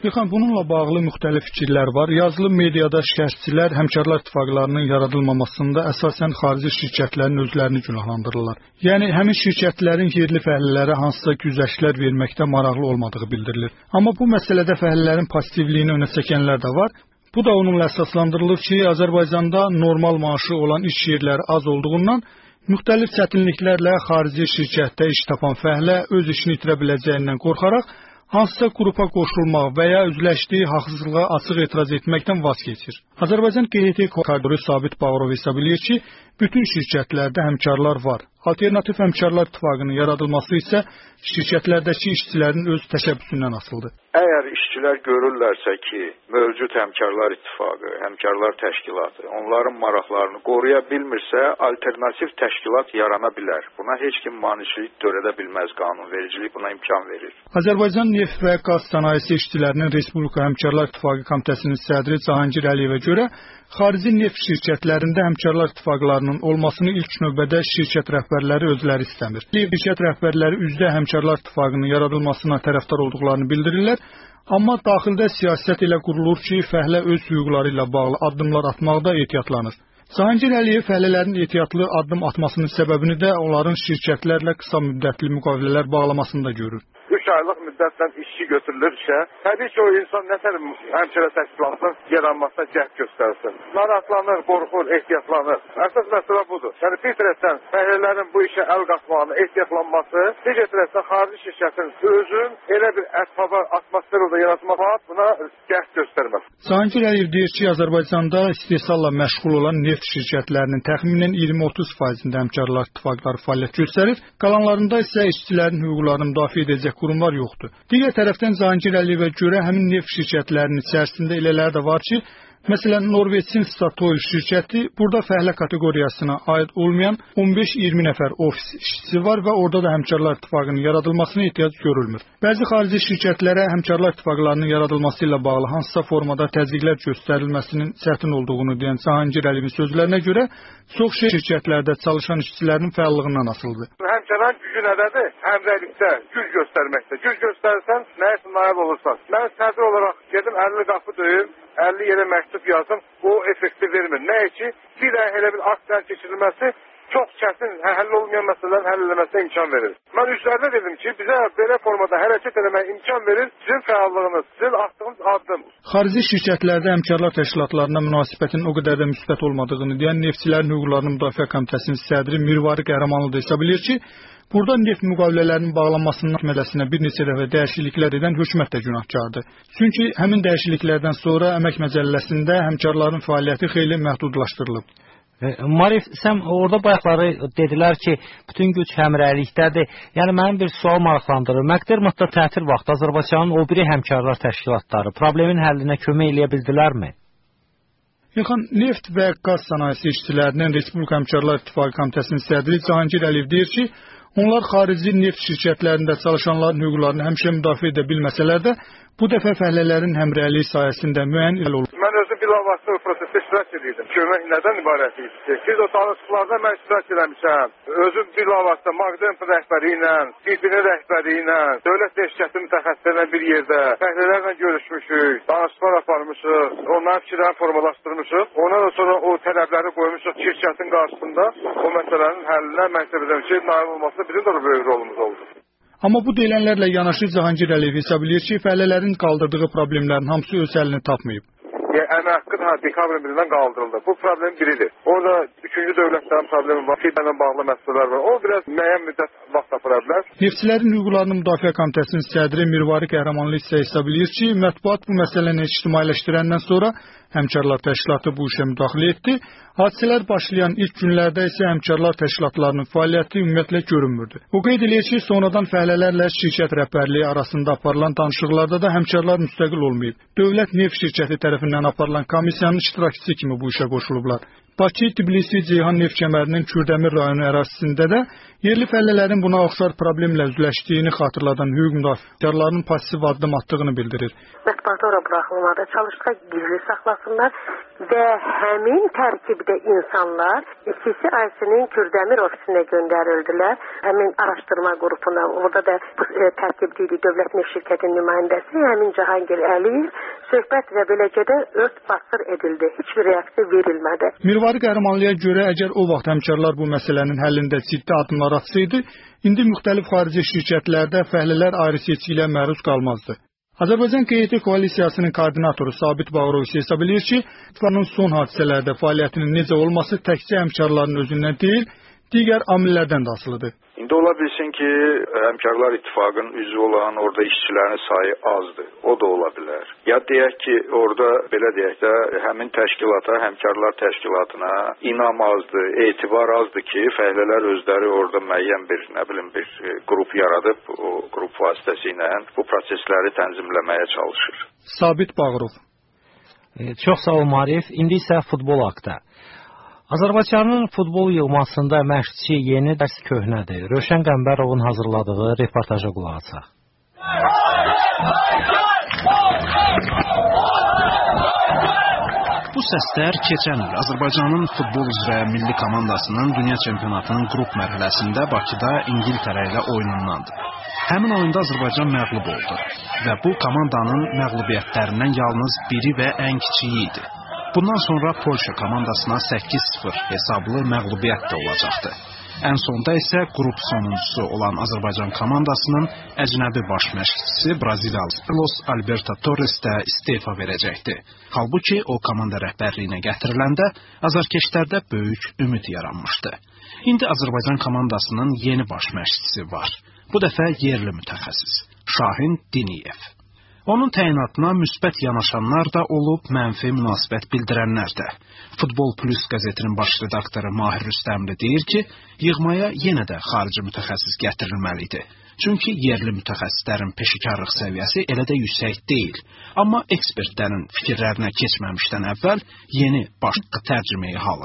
Yaxın, bununla bağlı müxtəlif fikirlər var. Yazılı mediada şərhçilər həmkarlar ittifaqlarının yaradılmamasında əsasən xarici şirkətlərin özlərini günahlandırırlar. Yəni, həmin şirkətlərin yerli fəhlələrə hansısa güzəştlər verməkdə maraqlı olmadığı bildirilir. Amma bu məsələdə fəhlələrin pozitivliyini önə çəkənlər də var. Bu da onunla əsaslandırılır ki, Azərbaycanda normal maaşı olan iş yerləri az olduğundan müxtəlif çətinliklərlə xarici şirkətdə iş tapan fəhlə öz işini itirə biləcəyindən qorxaraq hansısa qrupa qoşulmaq və ya üzləşdiyi haqsızlığa açıq etiraz etməkdən vaz keçir. Azərbaycan Q H T koordinatoru Sabit Bağırov hesab edir ki, bütün şirkətlərdə həmkarlar var. Alternativ həmkarlar ittifaqının yaradılması isə şirkətlərdəki işçilərin öz təşəbbüsündən asılıdır. Əgər işçilər görürlərsə ki, mövcud həmkarlar ittifaqı, həmkarlar təşkilatı onların maraqlarını qoruya bilmirsə, alternativ təşkilat yarana bilər. Buna heç kim maneçilik törədə bilməz, qanunvericilik buna imkan verir. Azərbaycan Neft və Qaz Sənayesi İşçilərinin Respublika Həmkarlar İttifaqı Komitəsinin sədri Cahangir Əliyevə görə, xarici neft şirkətlərində həmkarlar ittifaqlarının olmasını ilk növbədə şirkət rəhbərləri özləri istəmir. Şirkət rəhbərləri üzdə həmkarlar ittifaqının yaradılmasına tərəfdar olduqlarını bildirirlər, amma daxildə siyasət elə qurulur ki, fəhlə öz hüquqları ilə bağlı addımlar atmaqda ehtiyatlanır. Cahangir Əliyev fəhlələrin ehtiyatlı addım atmasının səbəbini də onların şirkətlərlə qısa müddətli müqavilələr bağlamasında görür. üç aylıq müddətlə işçi götürülürsə, təbii ki, o insan nətər həmçərə təşkilatının yaranmasına cəhd göstərsin. Narahatlanır, qorxur, ehtiyatlanır. Əsas məsələ budur. Yəni, bir tərəfdən fəhlələrin bu işə əl qatmağına ehtiyatlanması, digər tərəfdən xarici şirkətin özün elə bir ət-hava atmosferində yaratmaq buna cəhd göstərməz. Cahangir Əliyev deyir ki, Azərbaycanda istehsalla məşğul olan neft şirkətlərinin təxminən iyirmi otuz faizində həmkarlar ittifaqları fəaliyyət göstərir, qalanlarında isə işçilərin hüquqlarını müdafiə edəcək qurumlar yoxdur. Digər tərəfdən Cahangir Əliyevə görə həmin neft şirkətlərinin içərisində elələri də var ki, məsələn, Norveçin Statoil şirkəti burada fəhlə kateqoriyasına aid olmayan on beş iyirmi nəfər ofis işçisi var və orada da həmkarlar ittifaqının yaradılmasına ehtiyac görülmür. Bəzi xarici şirkətlərə həmkarlar ittifaqlarının yaradılması ilə bağlı hansısa formada təzyiqlər göstərilməsinin çətin olduğunu deyən Cahangir Əliyevin sözlərinə görə, çox şirkətlərdə çalışan işçilərin fəallığından asılıdır. Həmkarların gücü nədədir? Həmrəylikdə, güc göstərməkdə. Güc göstərsən, nəyisə nail olursan. Mən sədr olaraq gedim əlli qapı döyüm, əlli yerə məktub yazım, o effekti vermir. Nə ki, bir də elə bir aksiyanın keçirilməsi çox çətin, həll olmayan məsələlərin həll edilməsinə imkan verir. Mən üzərində dedim ki, bizə belə formada hərəkət etməyə imkan verir, sizin fəallığınız, sizin attığınız addım. Xarici şirkətlərdə həmkarlar təşkilatlarına münasibətin o qədər də müsbət olmadığını deyən Neftçilərin Hüquqlarını Müdafiə Komitəsinin sədri Mirvari Qəhrəmanlı da hesab edir ki, burada neft müqavilələrinin bağlanmasının mədəsinə bir neçə dəfə dəyişikliklər edən hökumət də günahkardır. Çünki həmin dəyişikliklərdən sonra əmək məcəlləsində həmkarların fəaliyyəti xeyli məhdudlaşdırılıb. Marif, sən orada bayaqları dedilər ki, bütün güc həmrəylikdədir. Yəni, mənim bir sual maraqlandırır. Məqdərmatda tətil vaxtı Azərbaycanın o biri həmkarlar təşkilatları problemin həllinə kömək eləyə bildilərmi? Yaxın, Neft və Qaz Sənayesi İşçilərinin Respublika Həmkarlar İttifaqı Komitəsinin sədri Cahangir Əliyev deyir ki, onlar xarici neft şirkətlərində çalışanların hüquqlarını həmişə müdafiə edə bilməsələr də, bu dəfə fəhlələrin həmrəyliyi sayəsində müəyyən el olur. Mən özüm bilavasitə o prosesdə iştirak edirdim. Kömək nədən ibarət idi? Siz o danışıqlarda mən iştirak eləmişəm. Özüm bilavasitə Magdemp rəhbəri ilə, B B N rəhbəri ilə, dövlət şirkəti mütəxəssislərlə bir yerdə fəhlələrlə görüşmüşük, danışıqlar aparmışıq, onların fikirlərini formalaşdırmışıq. Ondan sonra o tələbləri qoymuşuq şirkətin qarşısında. O məsələnin həllinə məktəbdən şey nail olması bizim də böyük rolumuz oldu. Amma bu deyilənlərlə yanaşı Cahangir Əliyev hesab edir ki, fəhlələrin qaldırdığı problemlərin hamısı öz əlini tapmayıb. Əmək haqqı da dekabrın birindən qaldırıldı. Bu problem biridir. Orada üçüncü dövlətlərin problemi var, fidanla bağlı məsələlər var. O biraz müəyyən müddət vaxt apara bilər. Neftçilərin Hüquqlarını Müdafiə Komitəsinin sədri Mirvari Qəhrəmanlı isə hesab edir ki, mətbuat bu məsələni ictimailəşdirəndən sonra həmkarlar təşkilatı bu işə müdaxilə etdi. Hadisələr başlayan ilk günlərdə isə həmkarlar təşkilatlarının fəaliyyəti ümumiyyətlə görünmürdü. O qeyd edir ki, sonradan fəhlələrlə şirkət rəhbərliyi arasında aparılan danışıqlarda da həmkarlar müstəqil olmayıb. Dövlət neft şirkəti tərəfindən aparılan komissiyanın iştirakçısı kimi bu işə qoşulublar. Bakı, Tbilisi, Ceyhan neft kəmərinin Kürdəmir rayonu ərazisində də yerli fəllələrin buna oxşar problemlə üzləşdiyini xatırladan hüquq müdafiəçilərinin pasiv addım attığını bildirir. Mətbuata ora buraxılmadı, çalışdılar gizli saxlasınlar və həmin tərkibdə insanlar ikisi Aysin'in Kürdəmir ofisinə göndərildilər. Həmin araşdırma qrupuna, orada da bu e, tərkibdəydi Dövlət Neft Şirkətinin nümayəndəsi, həmin Cahangir Əliyev söhbət və beləcə də ört basır edildi. Heç bir reaksiya verilmədi. Mirvari Qəhrəmanlıya görə əgər o vaxt həmkarlar bu məsələnin həllində ciddi addımlar atsaydı, indi müxtəlif xarici şirkətlərdə fəhlələr ayrı seçkiyə məruz qalmazdı. Azərbaycan Q Y T koalisiyasının koordinatoru Sabit Bağırov hesab edir ki, İttifanın son hadisələrdə fəaliyyətinin necə olması təkcə həmkarların özündən deyil, digər amillərdən də asılıdır. İndi ola bilsin ki, Həmkarlar İttifaqının üzvü olan orada işçilərin sayı azdır. O da ola bilər. Ya deyək ki, orada belə deyək də həmin təşkilata, Həmkarlar təşkilatına inam azdır, etibar azdır ki, fəhlələr özləri orada müəyyən bir, nə bilim, bir qrup yaradıb, o qrup vasitəsilə bu prosesləri tənzimləməyə çalışır. Sabit Bağırov. E, çox sağ ol Marif. İndi isə futbol haqda. Azərbaycanın futbol yığmasında məşqçi yeni dərs köhnədir. Rövşən Qəmbərovun hazırladığı reportaja qulaq asaq. Bu səslər keçən il Azərbaycanın futbol üzrə milli komandasının dünya çempionatının qrup mərhələsində Bakıda İngiltərə ilə oyunundandır. Həmin oyunda Azərbaycan məğlub oldu və bu komandanın məğlubiyyətlərindən yalnız biri və ən kiçiyi idi. Bundan sonra Polşa komandasına səkkiz sıfır hesablı məğlubiyyət də olacaqdı. Ən sonda isə qrup sonuncusu olan Azərbaycan komandasının əcnəbi baş məşqçisi Braziliyalı Carlos Alberto Torres də istefa verəcəkdi. Halbuki o komanda rəhbərliyinə gətiriləndə azarkeşlərdə böyük ümid yaranmışdı. İndi Azərbaycan komandasının yeni baş məşqçisi var. Bu dəfə yerli mütəxəssis Şahin Diniyev. Onun təyinatına müsbət yanaşanlar da olub, mənfi münasibət bildirənlər də. Futbol Plus qəzetinin baş redaktoru Mahir Rüstəmli deyir ki, yığmaya yenə də xarici mütəxəssis gətirilməlidir. Çünki yerli mütəxəssislərin peşəkarlıq səviyyəsi elə də yüksək deyil. Amma ekspertlərin fikirlərinə keçməmişdən əvvəl yeni baş tərcümeyi halı.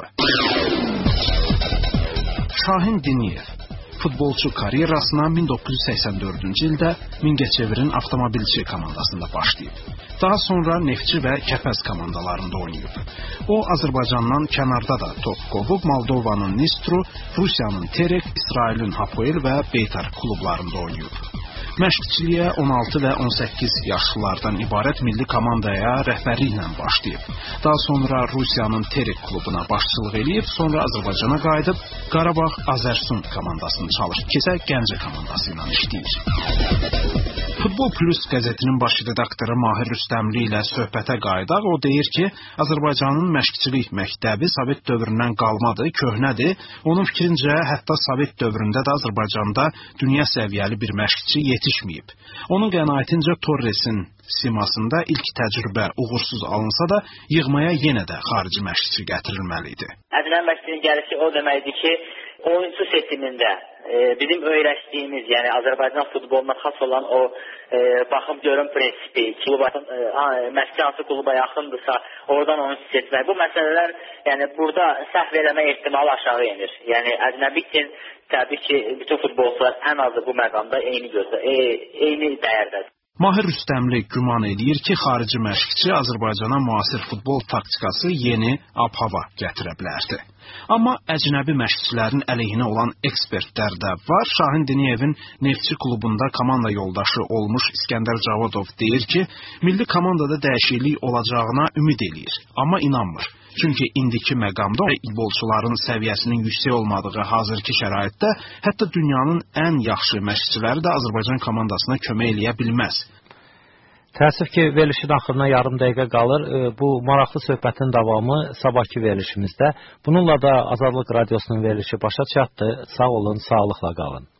Şahin Diniyev futbolçu karyerasına min doqquz yüz səksən dördüncü ildə Mingəçevirin avtomobilçi komandasında başlayıb. Daha sonra Neftçi və Kəpəz komandalarında oynayıb. O, Azərbaycandan kənarda da top qovub, Moldovanın Nistru, Rusiyanın Terek, İsrailin Hapoel və Beytar klublarında oynayıb. Məşqçiliyə on altı və on səkkiz yaşlılardan ibarət milli komandaya rəhbərliklə başlayıb. Daha sonra Rusiyanın Terek klubuna başçılıq eləyib, sonra Azərbaycana qayıdıb Qarabağ Azərsun komandasını çalışıb. Kesə Gəncə komandası ilə işləyir. Futbol Plus qəzetinin baş redaktoru Mahir Rüstəmli ilə söhbətə qayıdaq. O deyir ki, Azərbaycanın məşqçilik məktəbi Sovet dövründən qalmadır, köhnədir. Onun fikrincə, hətta Sovet dövründə də Azərbaycanda dünya səviyyəli bir məşqçi yetişməyib. Onun qənaətincə Torresin simasında ilk təcrübə uğursuz alınsa da, yığmaya yenə də xarici məşqçi gətirilməli idi. Əcnəbi məşqçinin gəlişi o deməkdir ki, oyuncu seçimində e, bizim öyrəşdiyimiz, yəni Azərbaycan futboluna xas olan o e, baxım görün prinsipi, kluba, e, məşqçi hansı kluba yaxındırsa, oradan onu seçmək. Bu məsələlər, yəni burada səhv eləmə ehtimalı aşağı enir. Yəni əcnəbi üçün təbii ki, bütün futbolçular ən azı bu məqamda eyni gözlə, e, eyni dəyərdədir. Mahir Rüstəmli güman edir ki, xarici məşqçi Azərbaycana müasir futbol taktikası yeni ab-hava gətirə bilərdi. Amma əcnəbi məşqçilərin əleyhinə olan ekspertlər də var. Şahin Diniyevin Neftçi klubunda komanda yoldaşı olmuş İskəndər Cavodov deyir ki, milli komandada dəyişiklik olacağına ümid eləyir, amma inanmır. Çünki indiki məqamda futbolçuların səviyyəsinin yüksək olmadığı hazırki şəraitdə hətta dünyanın ən yaxşı məşqçiləri də Azərbaycan komandasına kömək eləyə bilməz. Təəssüf ki, verilişin axırına yarım dəqiqə qalır. Bu maraqlı söhbətin davamı sabahki verilişimizdə. Bununla da Azadlıq Radiosunun verilişi başa çatdı. Sağ olun, sağlıqla qalın.